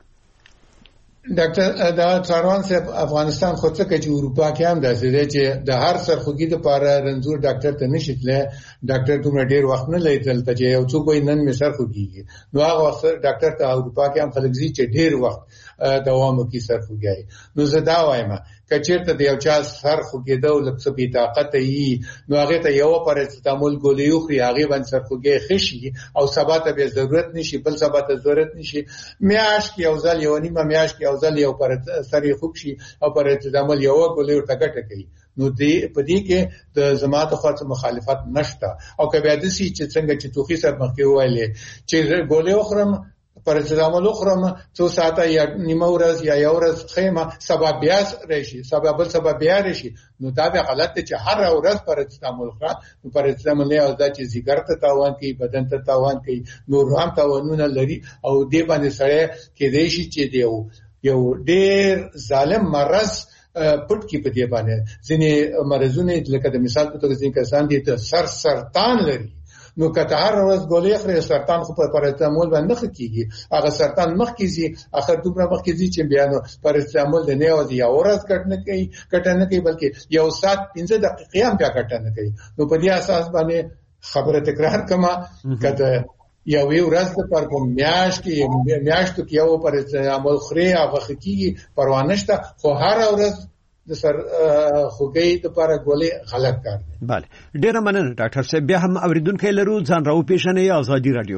ډاکټر دا څاروان صاحب افغانستان خو څه کې اروپا کې هم داسې دی چې د هر سرخوږي لپاره رنځور ډاکټر ته نشیتله ډاکټر دومره ډیر وخت نه لیدل ته یو څوک وي نن می سرخوږي نو هغه وخت ډاکټر ته اروپا کې هم خلک زی چې ډیر وخت دوام کوي سرخوږي نو زه دا وایم کچېرته د یو چا سرخوږي د لکه بي طاقت ای نو هغه ته یو پاراسټامول ګولۍ خوري هغه باندې سرخوږي خشي او سبا ته به ضرورت نشي بل سبا ته ضرورت نشي میاش کې یو ځل یو نیمه میاش کې یو ځل یو پر سری خوب شي او پاراسټامول یو ګولۍ ورته ګټه کوي نو دې په دې کې د زماده خاصه مخالفت نشته او کبه د سي چې څنګه چې توخي سره مخکې وایلې چې ګولۍ خورم پاراسټامول خورم څو ساعته یا نیمه ورځ یا یو ورځ خیمه سبب بیا راشي سبب بیا راشي نو دا به غلط چې هر ورځ پاراسټامول خورم نو پاراسټامول نه او دا چې زیګر ته تاوان کوي بدن ته تاوان کوي نور هم تاوانونه لري او دې باندې سره کې دی چې یو ډېر ظالم مرض پټ کی په دې باندې ځینې مرزونه لکه د مثال په توګه ځینې کسان دي ته سرطان لري نو کته هر ورځ ګولۍ خوري سرطان خو په پاراسټامول باندې نه کیږي هغه سرطان مخ کیږي اخر دومره مخ کیږي چې بیا نو پاراسټامول د نه او د یو ورځ کټ نه کوي بلکې یو ساعت 15 دقیقې هم بیا کټ نه کوي نو په دې اساس باندې خبره تکرار کما کته یو ورځ پر میاشتو کې یو پاراسټامول خوري هغه کیږي پروا نشته خو هر ورځ د سر خوګي د لپاره ګولې غلط کار دی bale ډیر مننه ډاکټر صاحب بیا هم اوریدونکو لرو ځان راو پیژنې ازادي رادیو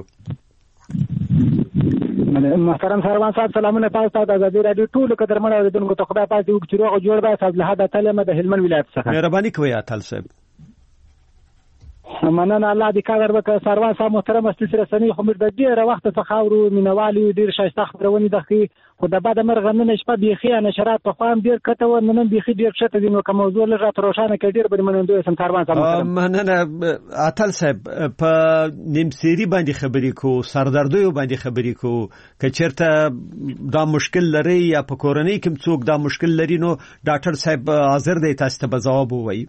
محترم سروان صاحب سلامونه تاسو ته د ازادي رادیو ټول قدرمن اوریدونکو ته خدای پاک دې وکړي او جوړ به تاسو له هدا تعالی د هلمند ولایت څخه مهرباني کوي اتل صاحب مننه الله دې کار وکړي سروان صاحب محترم استاد رسنی خو مر د ډیره وخت څخه ورو مینوالي ډیر شایسته خبرونه دغه خو د بعد مرغ نن شپه بيخي نشرات په خام ډیر کته و نن بيخي ډیر شته دي نو کوم موضوع لږه تروشانه کې ډیر بل منندوی سم سروان صاحب مننه اتل صاحب په نیمسيري باندې خبرې کو سردردوی باندې خبرې کو کچرته دا مشکل لري یا په کورنۍ کې څوک دا مشکل لري نو ډاکټر صاحب حاضر دی تاسو ته جواب وایي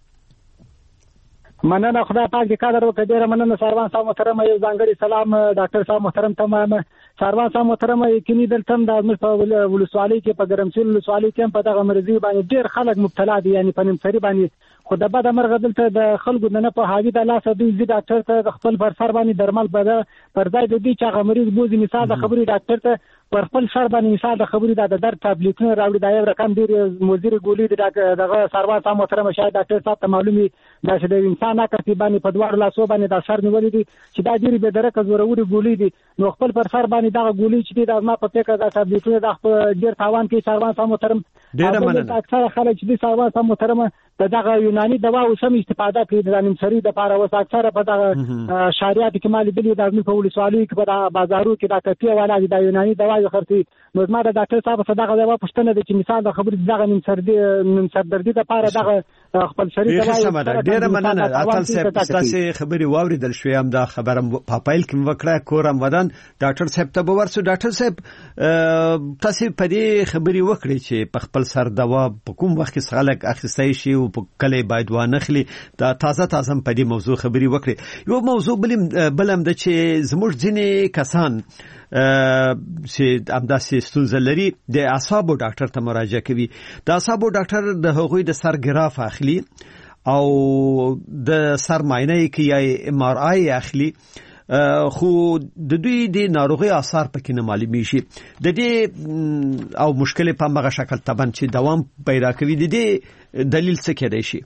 مننه خدای پاک دې قدر وکړي ډیر مننه سروان صاحب محترم یو ځانګړي سلام ډاکټر صاحب محترم تمام سروان صاحب محترم یقیني دلته د ولسوالۍ کې په ګرمسیر ولسوالۍ کې په دغه مرضی باندې ډیر خلک مبتلا دي یعنی په نیمسري باندې خو د بعد مرغ دلته د خلکو نه په حاوی د لاسه دوی زی ډاکټر ته خپل پر سر باندې درمل پر ځای د دې چې هغه مریض بوزي مثال د خبري ډاکټر ته پر خپل سر باندې مثال د خبري د درد ټابلیټونه راوړي دا یو رقم ډیر مزیر ګولې دغه سروان صاحب محترم شاید ډاکټر صاحب ته معلومي دا چې د انسان عقل باندې په دوار لاسو باندې د سر نیولې دي چې دا ډیر به درکه زوروري ګولې دي نو خپل پر سر باندې دا ګولې چې د ما په فکر دا ټابلیټونه د ډیر تاوان کې سروان صاحب محترم ډیر مننه اکثر خلک چې سروان صاحب محترم دغه یوناني دوا او سم استفاده کوي د نیمسري د لپاره وس اکثر په دغه شریعت کې مالي بلی د په ولسوالۍ کې په بازارو کې دا کتي والا د یوناني دوا یو خرتي نو ما د ډاکټر صاحب څخه دغه دوا پښتنه د چې مثال د خبرې دغه نیمسردردي د لپاره دغه خپل شریعت دوا ډیر مننه اتل صاحب تاسو خبري واوریدل شوې هم دا خبرم په پایل کې وکړه کورم ودان ډاکټر صاحب ته ورسو ډاکټر صاحب تاسو په دې خبري وکړي چې په خپل سر دوا په کوم وخت کې خلک اخیستای شي او په کله باید وانخلي دا تازه په دې موضوع خبري وکړي یو موضوع بلم د چې زموږ ځینې کسان چې امداسي ستونزه لري د اعصابو ډاکټر ته مراجعه کوي د اعصابو ډاکټر د هغوی د سر ګراف اخلي او د سر معاینه کوي یا ام ار آی اخلي خو د دوی د ناروغي آثار پکې نه معلومي شي د دې او مشکل په مغه شکل تبان چې دوام پیدا کوي د دې دلیل څه کېدای شي؟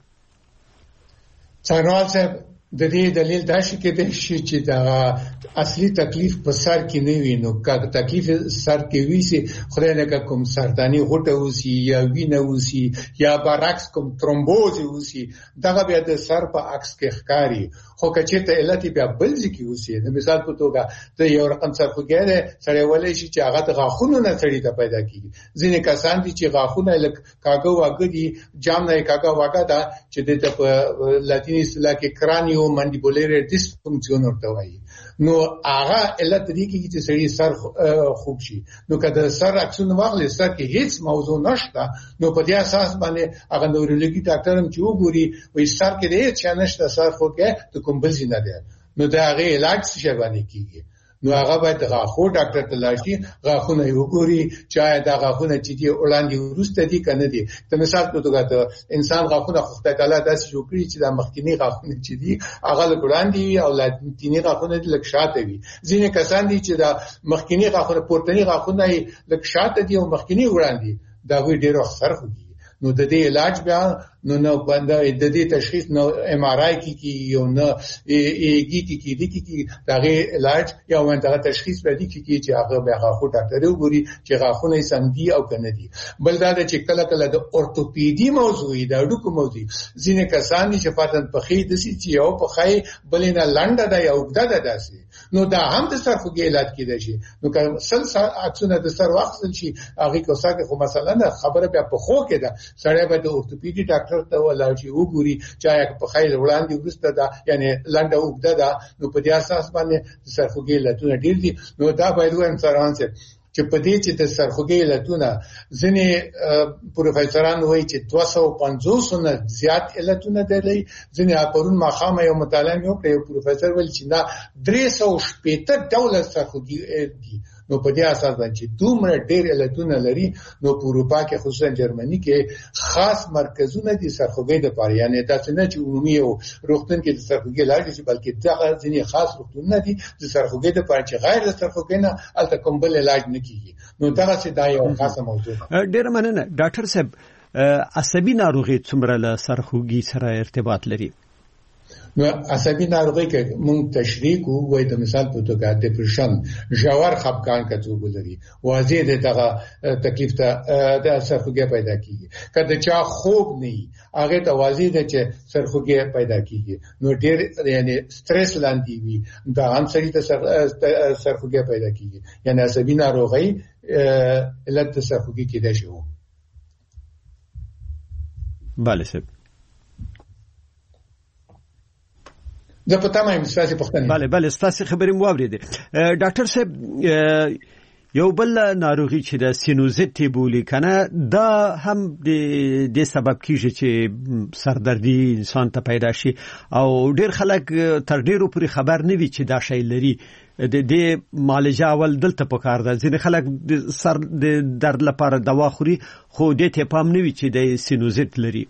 څنګه صاحب د دې دلیل دا شي کېدای شي چې دا اصلي تکلیف په سر کې نه وي. نو که تکلیف سر کې وي سي خدای نه کوم سرطاني غوټه وسی یا وینه وسی یا برعکس کوم ترومبوز وسی دا بیا د سر په عکس کې ښکاری. خو کچې ته علت بیا بل ځکه وسی د مثال په توګه ته یو رقم سرخوږی دی سړی ولې شي چې هغه د غاښونو نه سړی ته پیدا کیږي. ځینې کسان دي چې غاښونه لکه کاغه واګه دي جام نه کاغه واګه دا چې د په لاتینی اصطلاح کې کرانیو منډیبولر ډیسفنکشن ورته وایي. نو هغه علت دي چې سړی سر خوب شي. نو کله سر عکسونه واغلي سر کې هیڅ موضوع نشته نو په دې اساس باندې هغه نورولوژي ډاکټر هم چې وګوري وایي سر کې هیڅ نشته سر خو کې ته کوم بل ځای نه دی. نو دا هغه علاج څه باندې کیږي. نو هغه باید غاښو ډاکټر ته لاړ شي غاښونه یې وګوري چې دا غاښونه چې دي وړاندې وروسته دي کنه دي. ته مثال په توګه ته انسان غاښونه خو خدای تعالی داسې جوړ کړي چې دا مخکینی غاښونه چې دي هغه له وړاندې وي او لاتینی غاښونه لږ شاته وي. ځینې کسان دي چې دا مخکینی غاښونه پورتنی غاښونه لږ شاته دي او مخکینی وړاندې دا وی ډېر اخر خو. نو د دې علاج بیا نو باندې د دې تشخیص نو ام ار آی کی یو نه ای کی کی دغه علاج یا ونده تشخیص بدی کی چې هغه به غاښو ډاکټر وګوري چې غاښونه یې سم دي او کنه دي. بل دا چې کله کله د اورتوپیدي موضوع دا ډوکو موضوع ځینې کسان چې فاتن په خې د سي چې یو په خې بلینه لنډه ده یا وګدا ده داسي. نو دا هم د سرخوږي علاج کېدای شي. نو که سلسله عکسونه د سر واخصل شي هغه کوڅه خو مثلا خبره بیا په خو کې ده سړی به د اورتوپیدي ډاکټر ته ولاړ شي وګوري چې هغه په خیر وړاندې وروسته ده یعنی لنډه وګدا ده. نو په دې اساس باندې سرخوږي علتونه ډیر دي. نو دا باید وایم سره چې په دې چې د سرخوږي علتونه ځینې پروفیسوران وایي چې 250 نه زیات علتونه دي. ځینې پرون ماخامه یو مطالعه یو پروفیسور ویل چې دا 380 ډول سرخوږي دي. نو په دې اساس باندې چې دومره ډېر علتونه لري نو په اروپا کې خصوصا جرمني کې خاص مرکزونه دي سرخوږي د پاره. یعنی تاسو نه چې عمومي او روغتون کې د سرخوږي علاج شي بلکې دغه ځینې خاص روغتونونه دي د سرخوږي د پاره چې غیر سرخوږي نه الته کوم بل علاج نه کیږي. نو دا څه دا یو خاصه موضوع ده. ډېر مننه ډاکټر صاحب. عصبي ناروغي څومره له سرخوږي سره ارتباط لري؟ نو عصبي ناروغي کې مونږ تشریح کوو د مثال په توګه ډیپریشن ژور خپګان کتو لري واضح دغه تکلیف ته د سرخوږي پیدا کیږي. کله چې خوب نه هغه ته واضح ده چې سرخوږي پیدا کیږي. نو ډېر یعنی سټرس لاندې وي دا هم سړي ته سرخوږي پیدا کیږي. یعنی عصبي ناروغي علت سرخوږي کېدای شي. بله صاحب زه په تمه یم ستاسو پوښتنه. بله ستاسو خبرې مو اوریدې. ډاکټر صاحب یو بل ناروغي چې د سینوزیت بولی کنه دا هم د سبب کیږي چې سردردي انسان ته پیدا شي او ډیر خلک تر ډیرو پورې خبر نه وي چې دا شی لري. د دې معالجه اول دلته پکار ده. ځینې خلک د سر د درد لپاره دوا خوري خو دې ته پام نه وي چې د سینوزیت لري.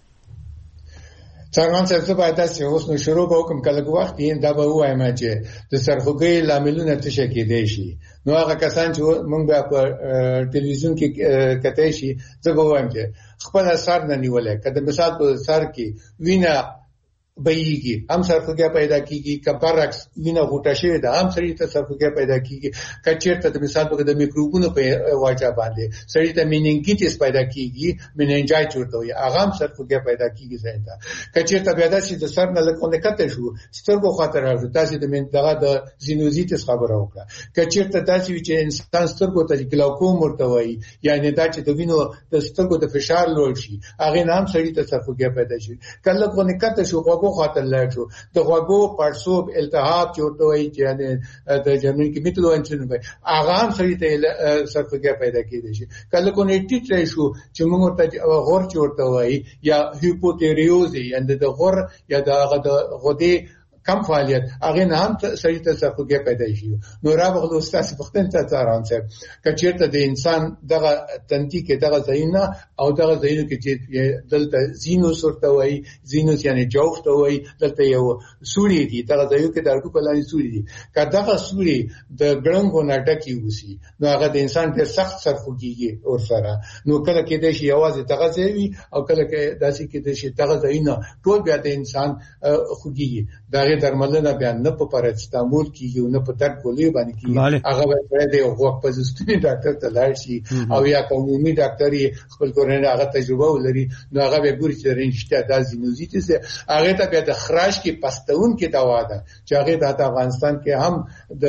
څنګه چې باید تاسو اوس نو شروع وکم کله وخت یې دا به وایم چې د سرخوږي لاملونه څه کېدای شي. نو هغه کسان چې موږ په ټلویزیون کې کتای شي زه به وایم چې خپل سر نه نیولای کله مثال په سر کې وینه بېږي هم سرخوږي پیدا کیږي کبرعکس وینه غوټه شي دا هم سړی ته سرخوږي پیدا کیږي. کچېرته د مثال په د میکروبونو په واجب باندې سړی ته مینینګیټس پیدا کیږي مینینجایټ ورته وي هغه هم سرخوږي پیدا کیږي. ځینته کچېرته بیا داسې د سر نه لکه کته شو سترګو خاطر راځي تاسو د منطقه د زینوزیتس خبره وکړه. کچېرته تاسو چې انسان سترګو ته ګلاوکوم ورته وي یعنی دا چې د وینو د سترګو د فشار لوړ شي هغه نام سړی ته سرخوږي پیدا شي. کله کو نه کته شو خاطر لاړو د غوږو پړسوب التهاب چورته وي چې د جنون کې میتلو انسولین وي هغه هم سړی ته سرخوږي پیدا کېدای شي. کله کو نه ټیټ شو چې موږ ته غور چورته وي یا هیپوتیریوز یعنی د غور یا د غدې کم فعالیت هغه نه هم سړی ته سرخوږی پیدا شي. نو راغلو استاد پختن ته ځاران صاحب کچېرته د انسان دغه تنتی کې دغه ځایونه او دغه ځایونه کې چې دلته زینوس ورته وایي، زینوس یعنی جوف ته وایي، دلته یو سوري دي، دغه ځایو کې د اړو په لاندې سوري دي. که دغه سوري د ګړنګو نه ډکې وسی نو هغه د انسان ډېر سخت سرخوږي ورسره. نو کله کېدای شي یوازې دغه ځای وي او کله داسې کېدای شي دغه ځایونه ټول بیا د انسان خوږي. دغه درملنه بیا نه په پاراسټامول کېږي نه په درد ګولۍ باندې کېږي، هغه باید د غوږ پزستوني ډاکټر ته لاړ شي او یا عمومي ډاکټر خپل کورنۍ هغه تجربه ولري. نو هغه به ګوري چې رنجته د زینوزیټس هغه ته بیا د خراش کې پستون کې دوا ده چې هغه د افغانستان کې هم د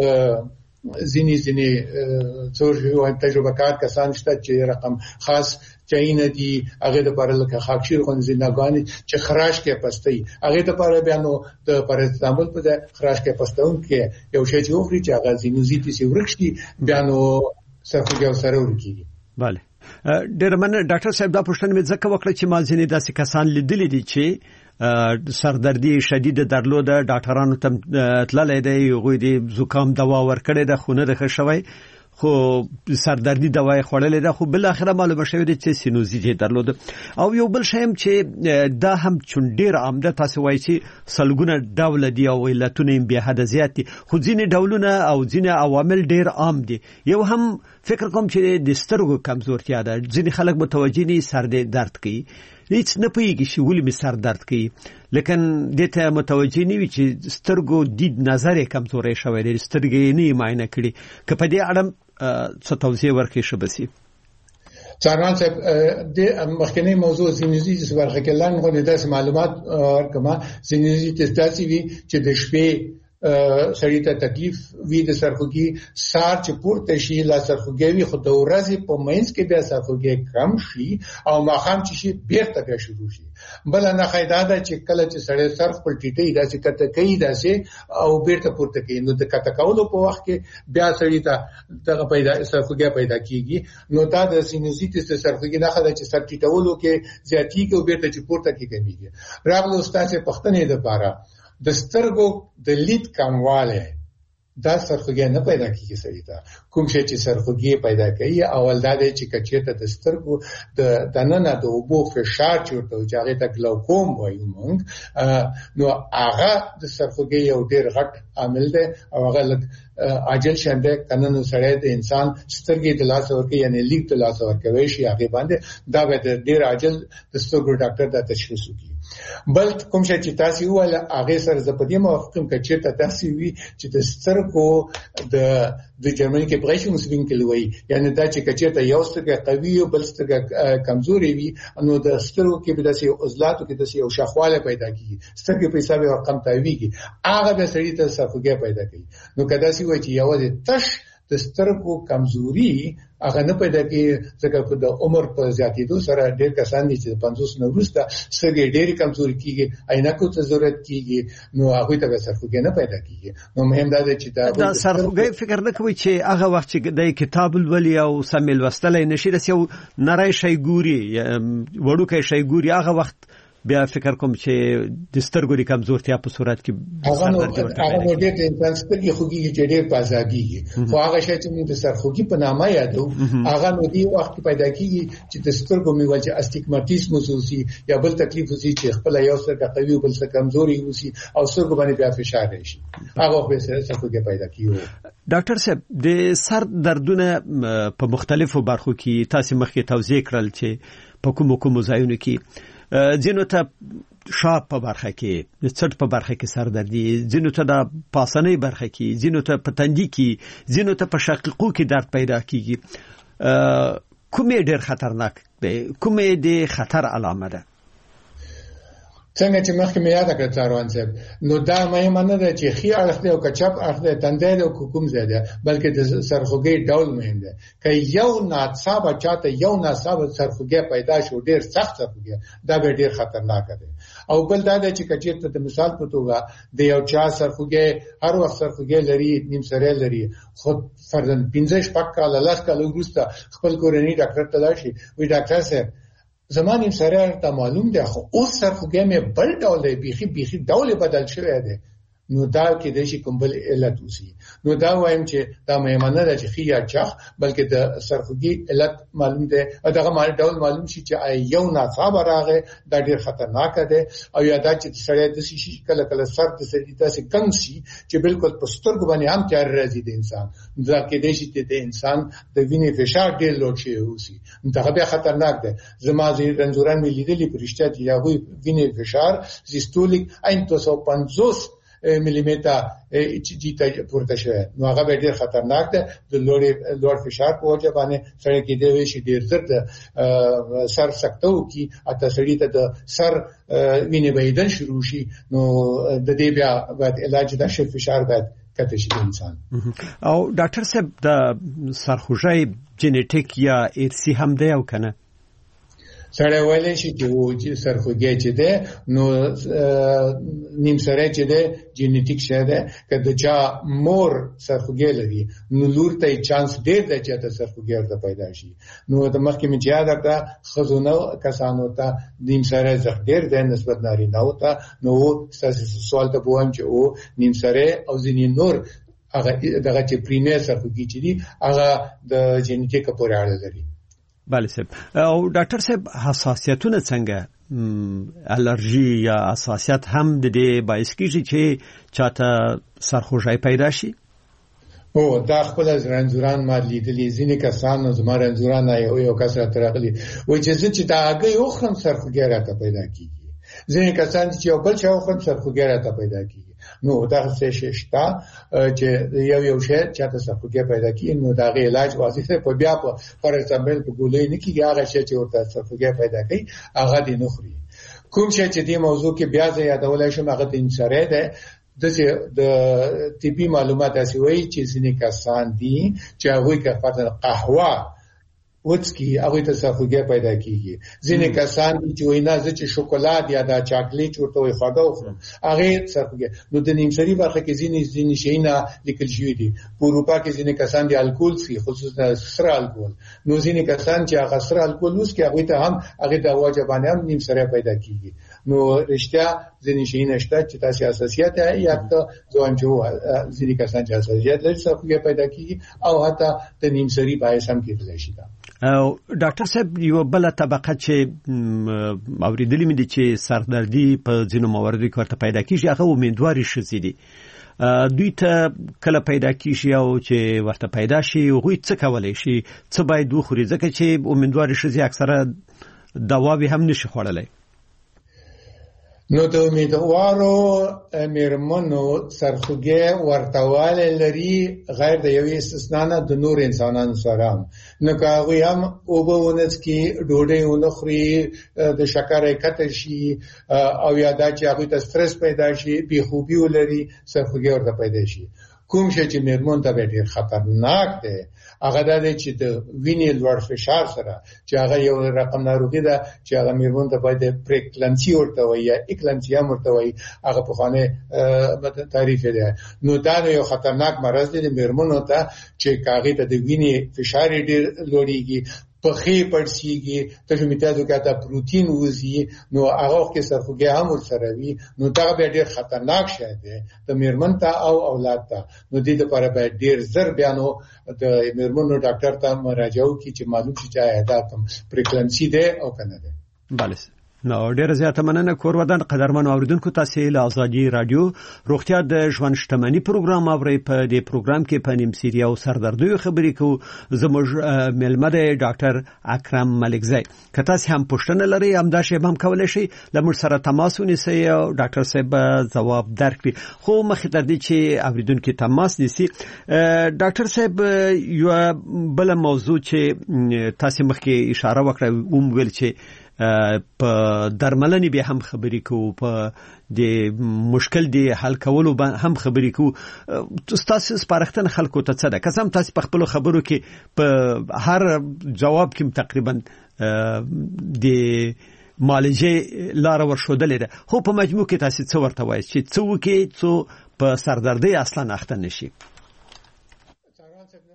ځینې څور تجربه کار کسان شته چې رقم خاص چاینه دي هغه د لپاره لکه خاکشیر غونځناګانی چې خراش کې پستي هغه د لپاره بیانو د پاراسټامول په خراش کې پستون کې یو شی چې وخوري چې هغه زینوزیټس ورکشي بیانو سرخوږی سره ورکیږي. bale ډېر مننه ډاکټر صاحب. دا پوښتنه مې ځکه وکړه چې ما ځینې داسې کسان لیدلي دي چې سردردي شدید درلوده، ډاکټرانو ته تللی دی، هغوی د زکام دوا ورکړې ده خو نه ده ښه شوی، خو سردردي دوا یې خوړلې ده، خو بل اخره معلومه شوې ده چې سینوزیټ یې درلوده. او یو بل شی هم چې دا هم چون ډېر عام ده، تاسو وایي چې سلګونه ډوله دي او علتونه یې بې حده زیات دي، خو ځینې ډولونه او ځینې عوامل ډېر عام دي. یو هم فکر کوم چې د سترګو کمزورتیا ده، ځینې خلک متوجه دي سر دې درد کوي، هیڅ نه پوهېږي چې ولې مې سر درد کوي، لیکن دې ته متوجه نه وي چې سترګو دید نظر یې کمزوری شوی دی، سترګې یې نه یې معاینه کړي. که په دې اړه څه توضیح ورکړئ ښه به شي. څارمان صاحب د مخکنی موضوع سینوزیټس برخه کې لاندې غوښتل داسې معلومات ورکما. سینوزیټس داسې وي چې د شپې سړی ته تکلیف وي د سرخوږي، سار چې پورته شي لا سرخوږي وي، خو د ورځې په منځ کې بیا سرخوږي کم شي او ماښام چې شي بیرته بیا شروع شي. بل نه قاعده ده چې کله چې سړی سر خپل ټیټي داسې کته کوي داسې او بیرته پورته کوي، نو د کته کولو په وخت کې بیا سړی ته دغه پیدا سرخوږي پیدا کیږي. نو دا د سینوزیټس د سرخوږي نه خاله چې سر ټیټولو کې زیاتیږي او بیرته چې پورته کیږي. راغلو استاد پښتنې د بارا د سترګو د لید کمواله دا سرخوږی نه پیدا کیږي سړی ته. کوم شي چې سرخوږی پیدا کوي اول دا دی چې کچېته د سترګو د دننه د اوبو فشار چورته چې هغه ته ګلوکوم وایو موږ، نو هغه د سرخوږی یو ډېر غټ عامل دی او هغه عاجل شنده کنه نو سړی د انسان سترګې د لاس ورکې یعنی لیک د لاس ورکوي شي هغه باندې دا به ډېر عاجل د سترګو ډاکټر د تشخیص وکړي. بل کوم شي چې تاسو ویل هغه سره زپدې موافقم کچې ته تاسو وی چې د سترګو د جرمني کې برېښموسبین کې لوي، یعنی دا چې کچې ته یو سترګه قوي او بل سترګه کمزوري وي، نو د سترګو کې به داسې عضلاتو کې داسې یو شخواله پیدا کیږي، سترګې په حساب رقم تاویږي، هغه به سړی ته سرخوږی پیدا کوي. نو کدا سی وایي چې یوازې تش د سترګو کمزوري هغه نه پیدا کیږي، ځکه په د عمر په زیاتېدو سره ډېر کسان دي چې 50 نه وروسته سترګې ډېرې کمزوري کیږي، عینکو ته ضرورت کیږي، نو هغه ته سرخوږی نه پیدا کیږي. نو مهم دا دی چې دا سرخوږی فکر نه کوي چې هغه وخت چې د کتاب ولولي او سم لوستلای نشي د یو نری شی ګوري وړوکی شی ګوري، هغه وخت بیا فکر کوم چې د سترګو د کمزورتیا په صورت کې هغه ډېر انسان سترګې خوږي چې ډېر پازاګي، خو هغه شی چې موږ د سرخوږي په نامه یادو هغه نو دی وخت پیدا کیږي چې د سترګو میول چې استیګماتیزم وسوسي یا بل تکلیف وسي چې خپل یو سترګه قوي او بل څه کمزوري وسي او سترګو باندې بیا فشار راشي، هغه به سرخوږي پیدا کیږي. ډاکټر صاحب د سر دردونه په مختلفو برخو کې تاسو مخکې توضیح کړل چې په کومو ځایونو کې ځینو ته شاپ په برخه کې، د څټ په برخه کې سر دردي، ځینو ته د پاسنۍ برخه کې، ځینو ته په تندي کې، ځینو ته په شقیقو کې درد پیدا کیږي. کومې ډېر خطرناک دی؟ کومې د خطر علامه ده؟ څنګه چې مخکې مې یاد کړ څاروان صاحب، نو دا مهمه نه ده چې خي اړخ دی او کچپ اړخ دی، تندی دی او کوم ځای دی، بلکې د سرخوږی ډول مهم دی. که یو ناڅاپه چاته یو ناڅاپه سرخوږی پیدا شو، ډېر سخت سرخوږی، دا به ډېر خطرناک دی. او بل دا دی چې کچېرته د مثال په توګه د یو چا سرخوږی هر وخت سرخوږی لري، نیم سری لري، خو فرضاً 15 کاله 10 کاله وروسته خپل کورنۍ ډاکټر ته لاړ شي، وایي ډاکټر صاحب زمانه سره ته معلوم دی خو اوس سرخوږی مې بل ډول دی، بیخي ډول بدل شوی دی. نو دا کې د شي کوم بل علت وسی. نو دا وایم چې دا مېمنه د خیا چخ بلکې د سرخوږي علت معلوم ده. دغه ډول معلوم شي چې یو ناڅاپه راغی دا ډیر خطرناک ده، او یا دا چې سړی د شي کله کله سر د سړي داسې کم شي چې بالکل په سترګو باندې هم تیار راځي د انسان. دا کې د شي د انسان د وینې فشار ډیر لوړ شي وسی. دا به خطرناک ده. زما رنځوران مې لیدلي پرشته دي هغه وینې فشار سیستولیک 250 ملیمتر چې ته پورته شوی، نو هغه به ډیر خطرناک ده. د لوړ فشار په وجه باندې سړی کې دی شي ډیر زر د سر سکتو کی اته سړی ته د سر وینې بهیدل شروع شي. نو د دې بیا باید علاج د فشار باید کته شي انسان. او ډاکټر صاحب د سرخوږی جنټیک یا ارثي هم دی او کنه؟ سره ویلې شي چې سرخوږی چې ده نو نیم سره چې ده جنټیک شه ده کله چې مور سرخوږی لري نو لور ته چانس ډیر دی چې سرخوږی ورته پیدا شي. نو د مخکې مې یاد کړه خزونه کسانو ته نیم سره زغ ډیر دی نسبت نارینه او ته. نو تاسو سوال ته ووایم چې او نیم سره او ځینې نور هغه دغه چې پریمیر سرخوږی چې دي هغه د جنټیک پورې اړه لري. بله صاحب. او ډاکټر صاحب حساسیتونه څنګه الرژي یا حساسیت هم د دې باعث کیږي چې چاته سرخوږی پیدا شي؟ او دا خپل رنځوران ما لیدلي ځینې کسان زما رنځوران یو کس راته راغلي وایي چې زه چې دا هګۍ وخورم سرخوږی راته پیدا کیږي. ځینې کسان چې یو بل شی وخورم سرخوږی راته پیدا کیږي. نو دا څه شته چې یو شی چې تاسو سرخوږی پیدا کیږي نو دا غي علاج واضح په بیا په پر ایگزامپل په ګولې نه کیږي. هغه شی چې ورته سرخوږی پیدا کوي هغه دې نه خوري. کوم شی چې دې موضوع کې بیا زیاتولای شم هغه د انسره ده. د طبي معلومات اسي وایي چې ځینې کسان دي چې هغه کې فقط قهوه وڅکي هغه ته سرخوږی پیدا کیږي. ځینې کسان چې وینا چې شوکولاد یا دا چاکلیټ ورته وي خواږه وخورم هغه سرخوږی. نو د نیمسری برخه کې ځینې شیونه لیکل شوی دي. په اروپا کې ځینې کسان دي الکول څخه خصوصا سره الکول. نو ځینې کسان چې هغه سره الکول وڅکي هغه ته هم هغه د واجب باندې هم نیمسری پیدا کیږي. نو رښتیا ځینې شیونه شته چې تاسو حساسیت یا ته ځوان چې ځینې کسان چې حساسیت لري سرخوږی پیدا کیږي او حتی د نیمسری باعث هم کېدلی شي. او ډاکټر صاحب یو بل طبقه چې اوریدلې مې دي چې سردردي په ځینو مواردو کې ورته پیدا کیږي هغه امیدواري شې دي. دوی ته کله پیدا کیږي او چې ورته پیدا شي هغه څه کولای شي څه باید وخوري ځکه چې امیدواري شې اکثره دواوی هم نشي خوړلای. نو د امیدوارو میرمنو سرخوږی ورتواله لري غیر د یوې استثنا نه د نور انسانانو سره. نو هغه هم او به ونس کې ډوډۍ ونخري د شکر کته شي او یا دا چې هغه ته سټرس پیدا شي بي خوبي ولري سرخوږی ورته پیدا شي. کوم شي چې میرمن ته ډېر خطرناک دی هغه د چې د وینې لوړ فشار سره چې هغه یو رقم ناروغي ده چې هغه میرمن ته باید پریکلمسي ورته وي یا اکلمسي هم ورته وي هغه په خانه تعریف دی. نو دا یو خطرناک مرض دی میرمنو ته چې هغه ته د وینې فشار ډېر لوړیږي پخې پړسیږي ته میتازو کې تا پروتین وزي نو هغه کې سرخوږی هم ورسره وي. نو دا به ډېر خطرناک شی دی د میرمن ته او اولاد ته. نو دې لپاره به ډېر زر بیانو د میرمنو ډاکټر ته مراجعه وکړي چې معلوم شي چې آیا کوم پریکلمسي دی او کنه دی. بله. نو ډیره زیاته مننه کور ودان قدرمن اوریدونکو تاسو له ازادي رادیو روغتیا د ژوند شتمنۍ پروګرام اوري. په دې پروګرام کې په نیمسری او سردردیو خبرې کوو. زموږ ملمه دی ډاکټر اکرم ملکزی. که تاسو هم پوښتنه لرئ هم دا شی هم کولای شئ لمر سره تماس ونیسئ او ډاکټر صاحب ځواب درکړي. خو مخکې تر دې چې اوریدونکو تماس نیسي ډاکټر صاحب یو بل موضوع چې تاسو مخکې اشاره وکړه ویل چې په درملنې به هم خبرې کوو په د مشکل دی حل کولو هم خبرې کوو. تاسو سپارښتنه خلکو ته څه ده؟ قسم تاسو په خپل خبرو کې په هر جواب کې تقریبا د معالجې لار ورښودلې ده خو په مجموع کې تاسو څه ورته وایي چې څه وکړي څو په سردردي اصلا اخته نشي؟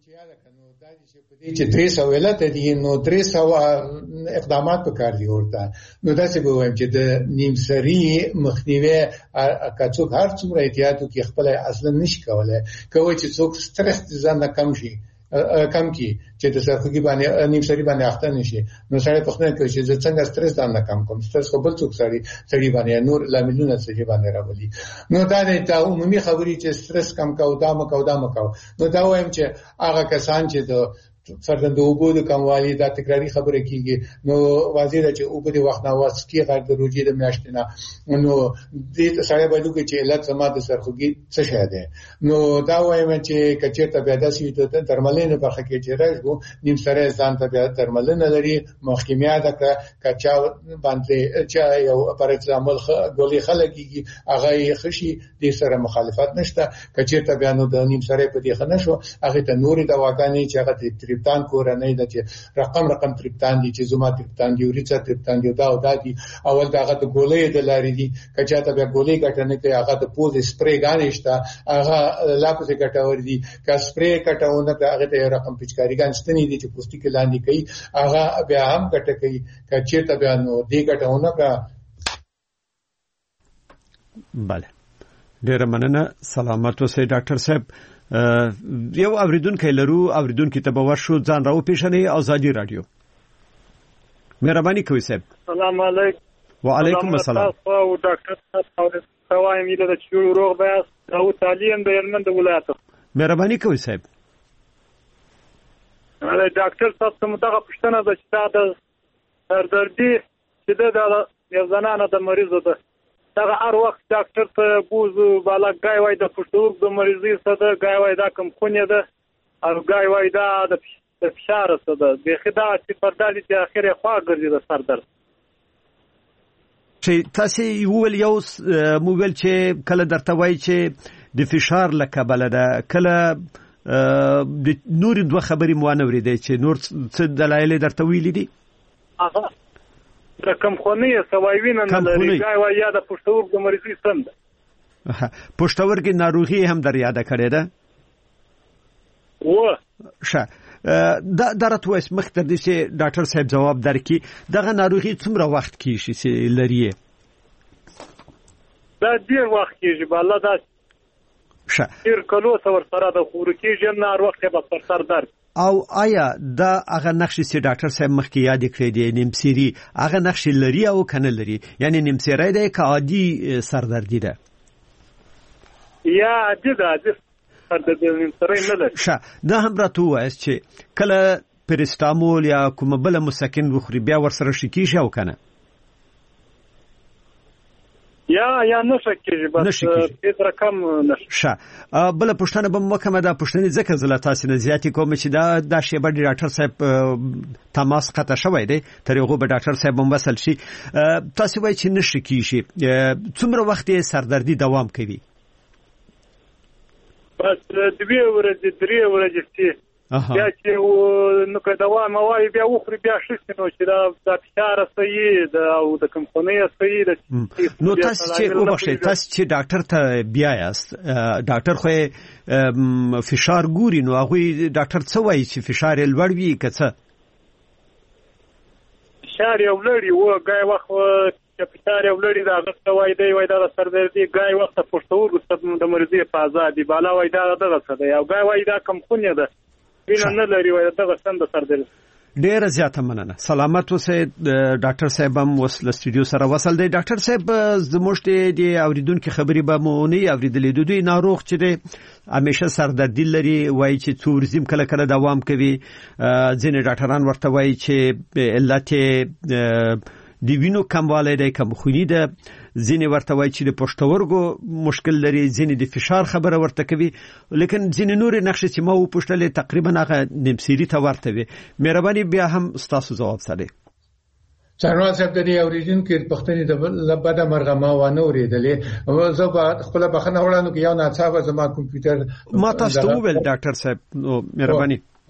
چې 300 ولته دي نو 300 اقدامات وکړ دي ورته نو دا څه به وایم چې د نیمسری مخنیوي کڅوک هر څومره احتیاط وکړي خپل اصلا نشي کولای کوي چې څوک سترس ځان کم شي کم کی چې د سرخوږي باندې نیمسری باندې اخته نشي نو سړی په خپل کې چې څنګه سترس ځان کم کوم سترس خپل څوک سړی باندې نور لاملونه سړي باندې راولي نو دا د عمومي خبري چې سترس کم کاو دا مکو نو دا وایم چې هغه کسان چې د فرضاً د اوبو د کموالي دا تکراری خبره کیږي نو واضح ده چې اوبو د وخت نه واسکی غیر د روجي د میاشتې نه نو دې سړی باندې چې علت سما د سرخوږي څه شه ده نو دا وایم چې کچېرته بیا د سوي ته درملنه په حق کې چې راځو نیم سره ځان ته بیا درملنه لري محکمه ده کچا باندې چې یو پر ایگزامپل ګولې خلکیږي هغه خشي د سره مخالفت نشته کچېرته بیا نو د نیم سره په دې خنه شو هغه ته نوري دواګانې چې هغه تریپتان کورنۍ د چې رقم تریپتان دي چې زما تریپتان دی وريڅه تریپتان دی دا او دا دي اول داغه د ګولې د لارې دي کچاته به ګولې ګټنه کوي هغه د پوز سپری غانشته هغه لاپسې ګټور دي کا سپری کټاونه هغه ته رقم پچکاری غانستنی دي چې پوسټی کې لاندې کوي هغه بیا هم ګټه کوي کچېته بیا نو دې ګټاونه کا bale ډیر مننه سلامت اوسئ ډاکټر صاحب یو اوریدونکو اوریدونکو ته به ورشو ځان راو پیښنې ازادي رادیو مهرباني کوئ صاحب السلام علیکم وعلیکم السلام او ډاکټر صاحب سوایم یله د چور روغ بیاس او تعلیم د هلمند ولایت مهرباني کوئ صاحب ډاکټر صاحب څه متغه پښتنه د چې د سردردي چې د یو زنانه د مریض ده دا هر وخت ډاکټر ته بوزو بالا گای وای د پښتورګ د مریضي سره گای وای دا کم خونه ده او گای وای دا د فشار سره ده د خدا چې پردالي چې اخره خوا ګرځي د سر درد چې تاسو یو موبایل چې کله درته وای چې د فشار لکبل ده کله د نور دوه خبرې مو نه ورېدې چې نور څه دلایل درته ویلې دي کم خونی سوایوینه نه لري گای وای یا د پښتورګ د مریضي څنګه پښتورګي ناروغي هم در یاد کړې ده و ښه دا راته وایي مخکې د چې ډاکټر صاحب جواب درکړي دغه ناروغي څومره وخت کیږي چې لري دا ډیر وخت کیږي بالا دا ډیر کلو څور سره د خورکیږي نه هر وخت به سر درد او آیا دا هغه نقشې چې ډاکټر صاحب مخکې یاد کړی دی نیمسری هغه نقشې لري او کنه لري یعنی نیمسری دی که عادي سردردي ده یا عادي ده سردردي نیمسری نه لري دا هم راته وایي چې کله پرستامول یا کومه بل مسکن وخوري بیا ورسره شي کیږي او کنه یا نشکیږي بس هیڅ رقم نشه بل پښتنه به مکمه دا پښتني ځکه زله تاسو نه زیاتی کوم چې دا شی به ډاکټر صاحب تماس قطع شوی دی تر یو به ډاکټر صاحب وصل شي تاسو وایي چې نشکیږي څومره وخت سردردي دوام کوي بس 2 ورځې 3 ورځې بیا چې نو که دوام وایي بیا وخوري بیا شي نو چې دا فشار صحیح ده او د کمپنۍ صحیح ده نو تاسو چې ډاکټر ته بیا یاست ډاکټر خو فشار ګوري نو هغه ډاکټر څه وایي چې فشار لوړ وي که څه فشار یو لوړی و غای وخت چې فشار یو لوړی دا غوښته وای دی وای دا سردردي غای وخت پښتورګو د مریضي په آزادي بالا وای دا دغه څه دی او غای وای دا کم خونه ده نه لري وای دغه څنګه سردردي ډیر زیاته مننه سلامت اوسئ ډاکټر صاحب هم وصل استودیو سره وصل دی ډاکټر صاحب زموږ د اوریدونکو خبرې به مو نه اوریدلې دوی ناروغ چې همیشه سردردي لري وای چې څو ورځې کله دوام کوي ځینې ډاکټران ورته وای چې علت د وینو کموالی دی کم خونی ده ځینې ورته وایي چې د پښتورګو مشکل لري ځینې د فشار خبره ورته کوي لیکن ځینې نورې نقشې چې ما وپوښتلې تقریبا هغه نیمسری ته ورته وي مهرباني بیا هم ستاسو ځواب سره څنګه صاحب د دې اوریجن کې پښتني د لبدا مرغما وانه اوریدلې زه خپل بخنه وړاندو کې یو ناڅاپه زما کمپیوټر ما تاسو ته وویل ډاکټر صاحب نو مهرباني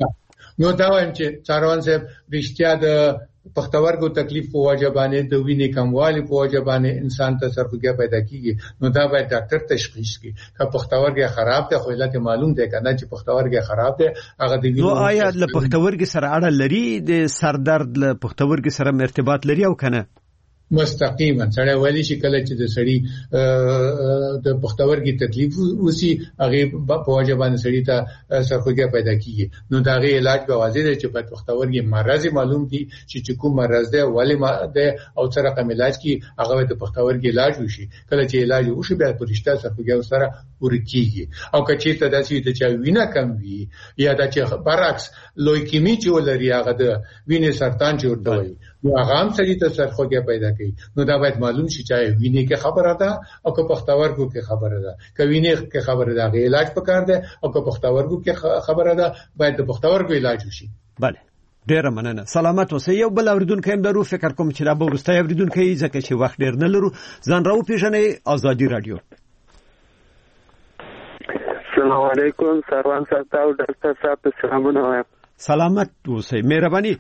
نو دا وایم چې څاروان صاحب رښتیا د پښتورګو تکلیف په وجبانه د وینې کموالی په وجبانه انسان ته سرخوږی پیدا کیږي نو دا باید ډاکټر تشخیص کړي که پښتورګي خراب ده خو علت معلوم ده کنه چې پښتورګي خراب ده هغه د نو آیا له پښتورګي سره اړه لري د سر درد له پښتورګي سره ارتباط لري او کنه مستقیما سره ولی شي کله چې د سړی د پښتورګي تکلیف وسی هغه په وجبانه سړی ته سرخوږی پیدا کیږي نو دا غي علاج به واضح دی چې په پښتورګي مرض معلوم دي چې کوم مرض دی ولی ده او سره کوم علاج کی هغه د پښتورګي علاج وشي کله چې علاج وشي بیا پرشته سرخوږی سره ورکیږي او کچې ته داسې د چا وینه کم وي یا د چا برعکس لوکیمی چې ولري هغه د وینې سرطان جوړ دی نو هغه هم سړي ته سرخوږی پیدا کوي نو دا باید معلوم شي چې وینې کې خبره ده او که پښتورګو کې خبره ده که وینې کې خبره ده غي علاج پکار ده او که پښتورګو کې خبره ده باید د پښتورګو علاج وشي bale ډیر مننه سلامت اوسئ یو بل اوریدونکو هم درو فکر کوم چې دا به ورسته اوریدونکو ځکه چې وخت ډیر نه لرو ځان راو پیژنې ازادي رادیو السلام علیکم سروان صاحب او ډاکټر صاحب سلامونه وایم سلامت اوسئ مهرباني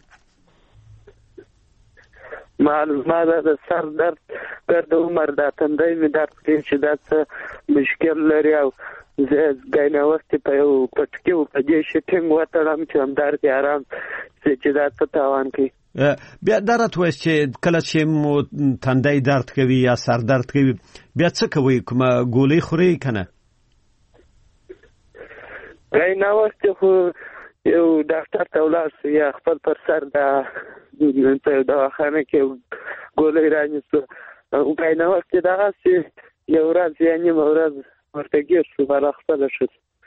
معلومات د سر درد د عمر د تندې می درد کې چې دا مشکل لري او زه غایناوستي په یو پټکیو په دې شټینګ وتړم چې هم درد آرام چې دا څه تاوان کوي بیا درته وایي چې کله چې مو تندې درد کوي یا سر درد کوي بیا څه کوي کومه ګولۍ خوري کنه غایناوستي خو یو ډاکټر ته ولاړ یا خپل پر سر دا په دواخانه کې ګولۍ رانیسو او غایناوستي دا چې یو ورځ یعنی ورځ ورته کېږي بل خپل شو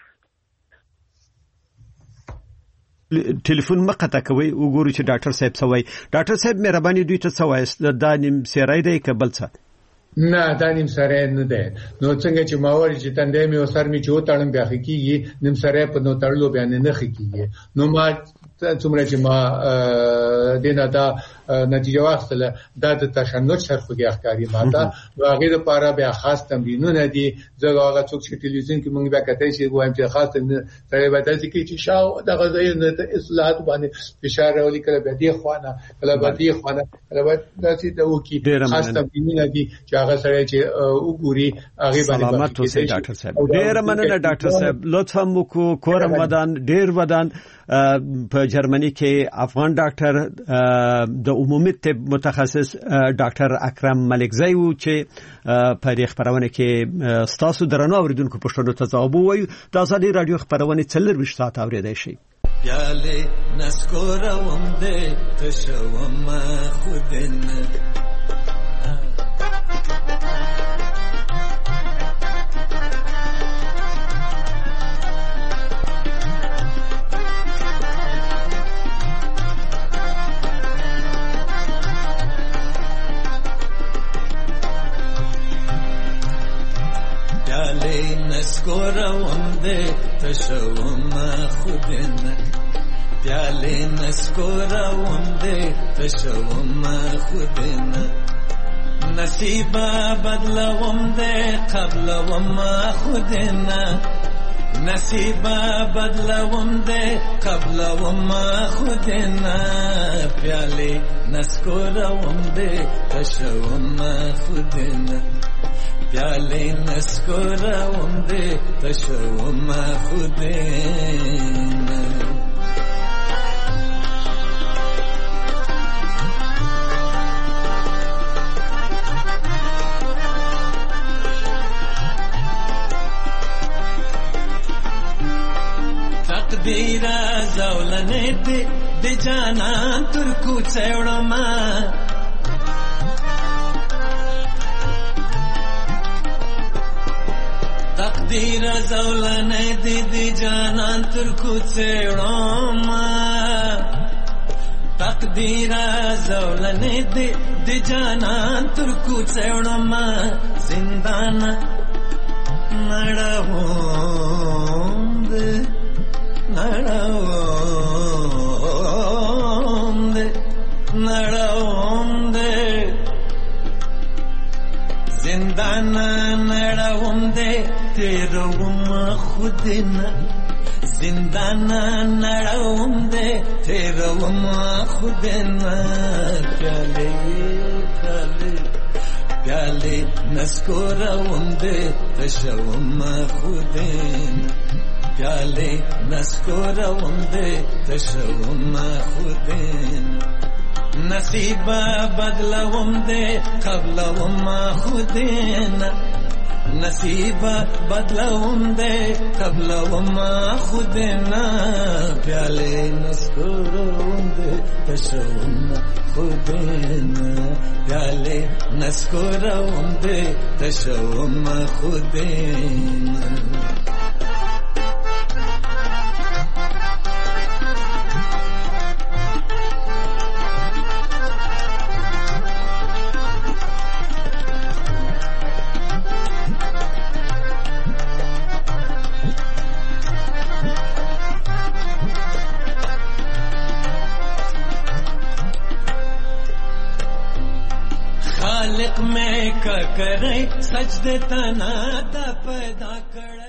ټلیفون مقطع کوي وګورئ چې ډاکټر صاحب سوي ډاکټر صاحب مهرباني دوی ته سوي دا نیم سیرای دی کبل څه نه دا نیم سره نه ده نو څنګه چې ماوري چې تندې مې وسر مې جو تړم بیا کیږي نیم سره په نو تړلو بیان نه کیږي نو ما څومره چې ما دینه دا نتیجه واخله دا د تشنج سرخوږی ښکاری ماته واغې لپاره بیا خاص تمرینونه دي زه هغه څوک چې ټلویزیون کې مونږ بیا کته چې وایم چې خاص سره بدل کې چې شاو د غذای نه اصلاحات باندې فشار راولي کله به دی خوانه کله به دی خوانه کله به داسې د وکی خاص تمرینونه دي چې هغه سره چې وګوري هغه باندې سلامت اوسئ ډاکټر صاحب ډیر مننه ډاکټر صاحب لطفا مو کورم ودان ډیر ودان په جرمني کې افغان ډاکټر د عمومي طب متخصص ډاکټر اکرم ملکزی و چې په دې خبرونه کې ستاسو درنو اوریدونکو پښتنو ته ځواب وایي د ازادي رادیو خبرونه 24 ساعت اوریدای شي پیاله نسکوروم دې تشوم خودن نسکوروم دې تشوم خودن پیاله نسکوروم دې تشوم خودن نصیب بدلوم دې قبلوم خودن نصیب بدلوم دې قبلوم خودن پیاله نسکوروم دې تشوم خودن پیاله نسکوروم دې تشوم خودن تقدیر زولنه دې جانان تر کوڅېړم تقدیر زولنه دی جانان تر کوڅېړم تقدیر زولنه دی جانان تر کوڅېړم زندان نړوم زندان نړوم دې تیروم خودن زندانا نړوم دې تیروم خود نه پیالې پیالې پیالې نسکوروم دې تشوم خود نه پیالې نسکوروم دې تشوم خود نه نصیب بدلوم دې قبلوم خود نه نصیب بدلوم دے قبلوم خود نا پیالے نسکوروم دے تشوم خود نا پیالے نسکوروم دے تشوم خود نا خالق میں کا کرے سجدے تنا تا پیدا کر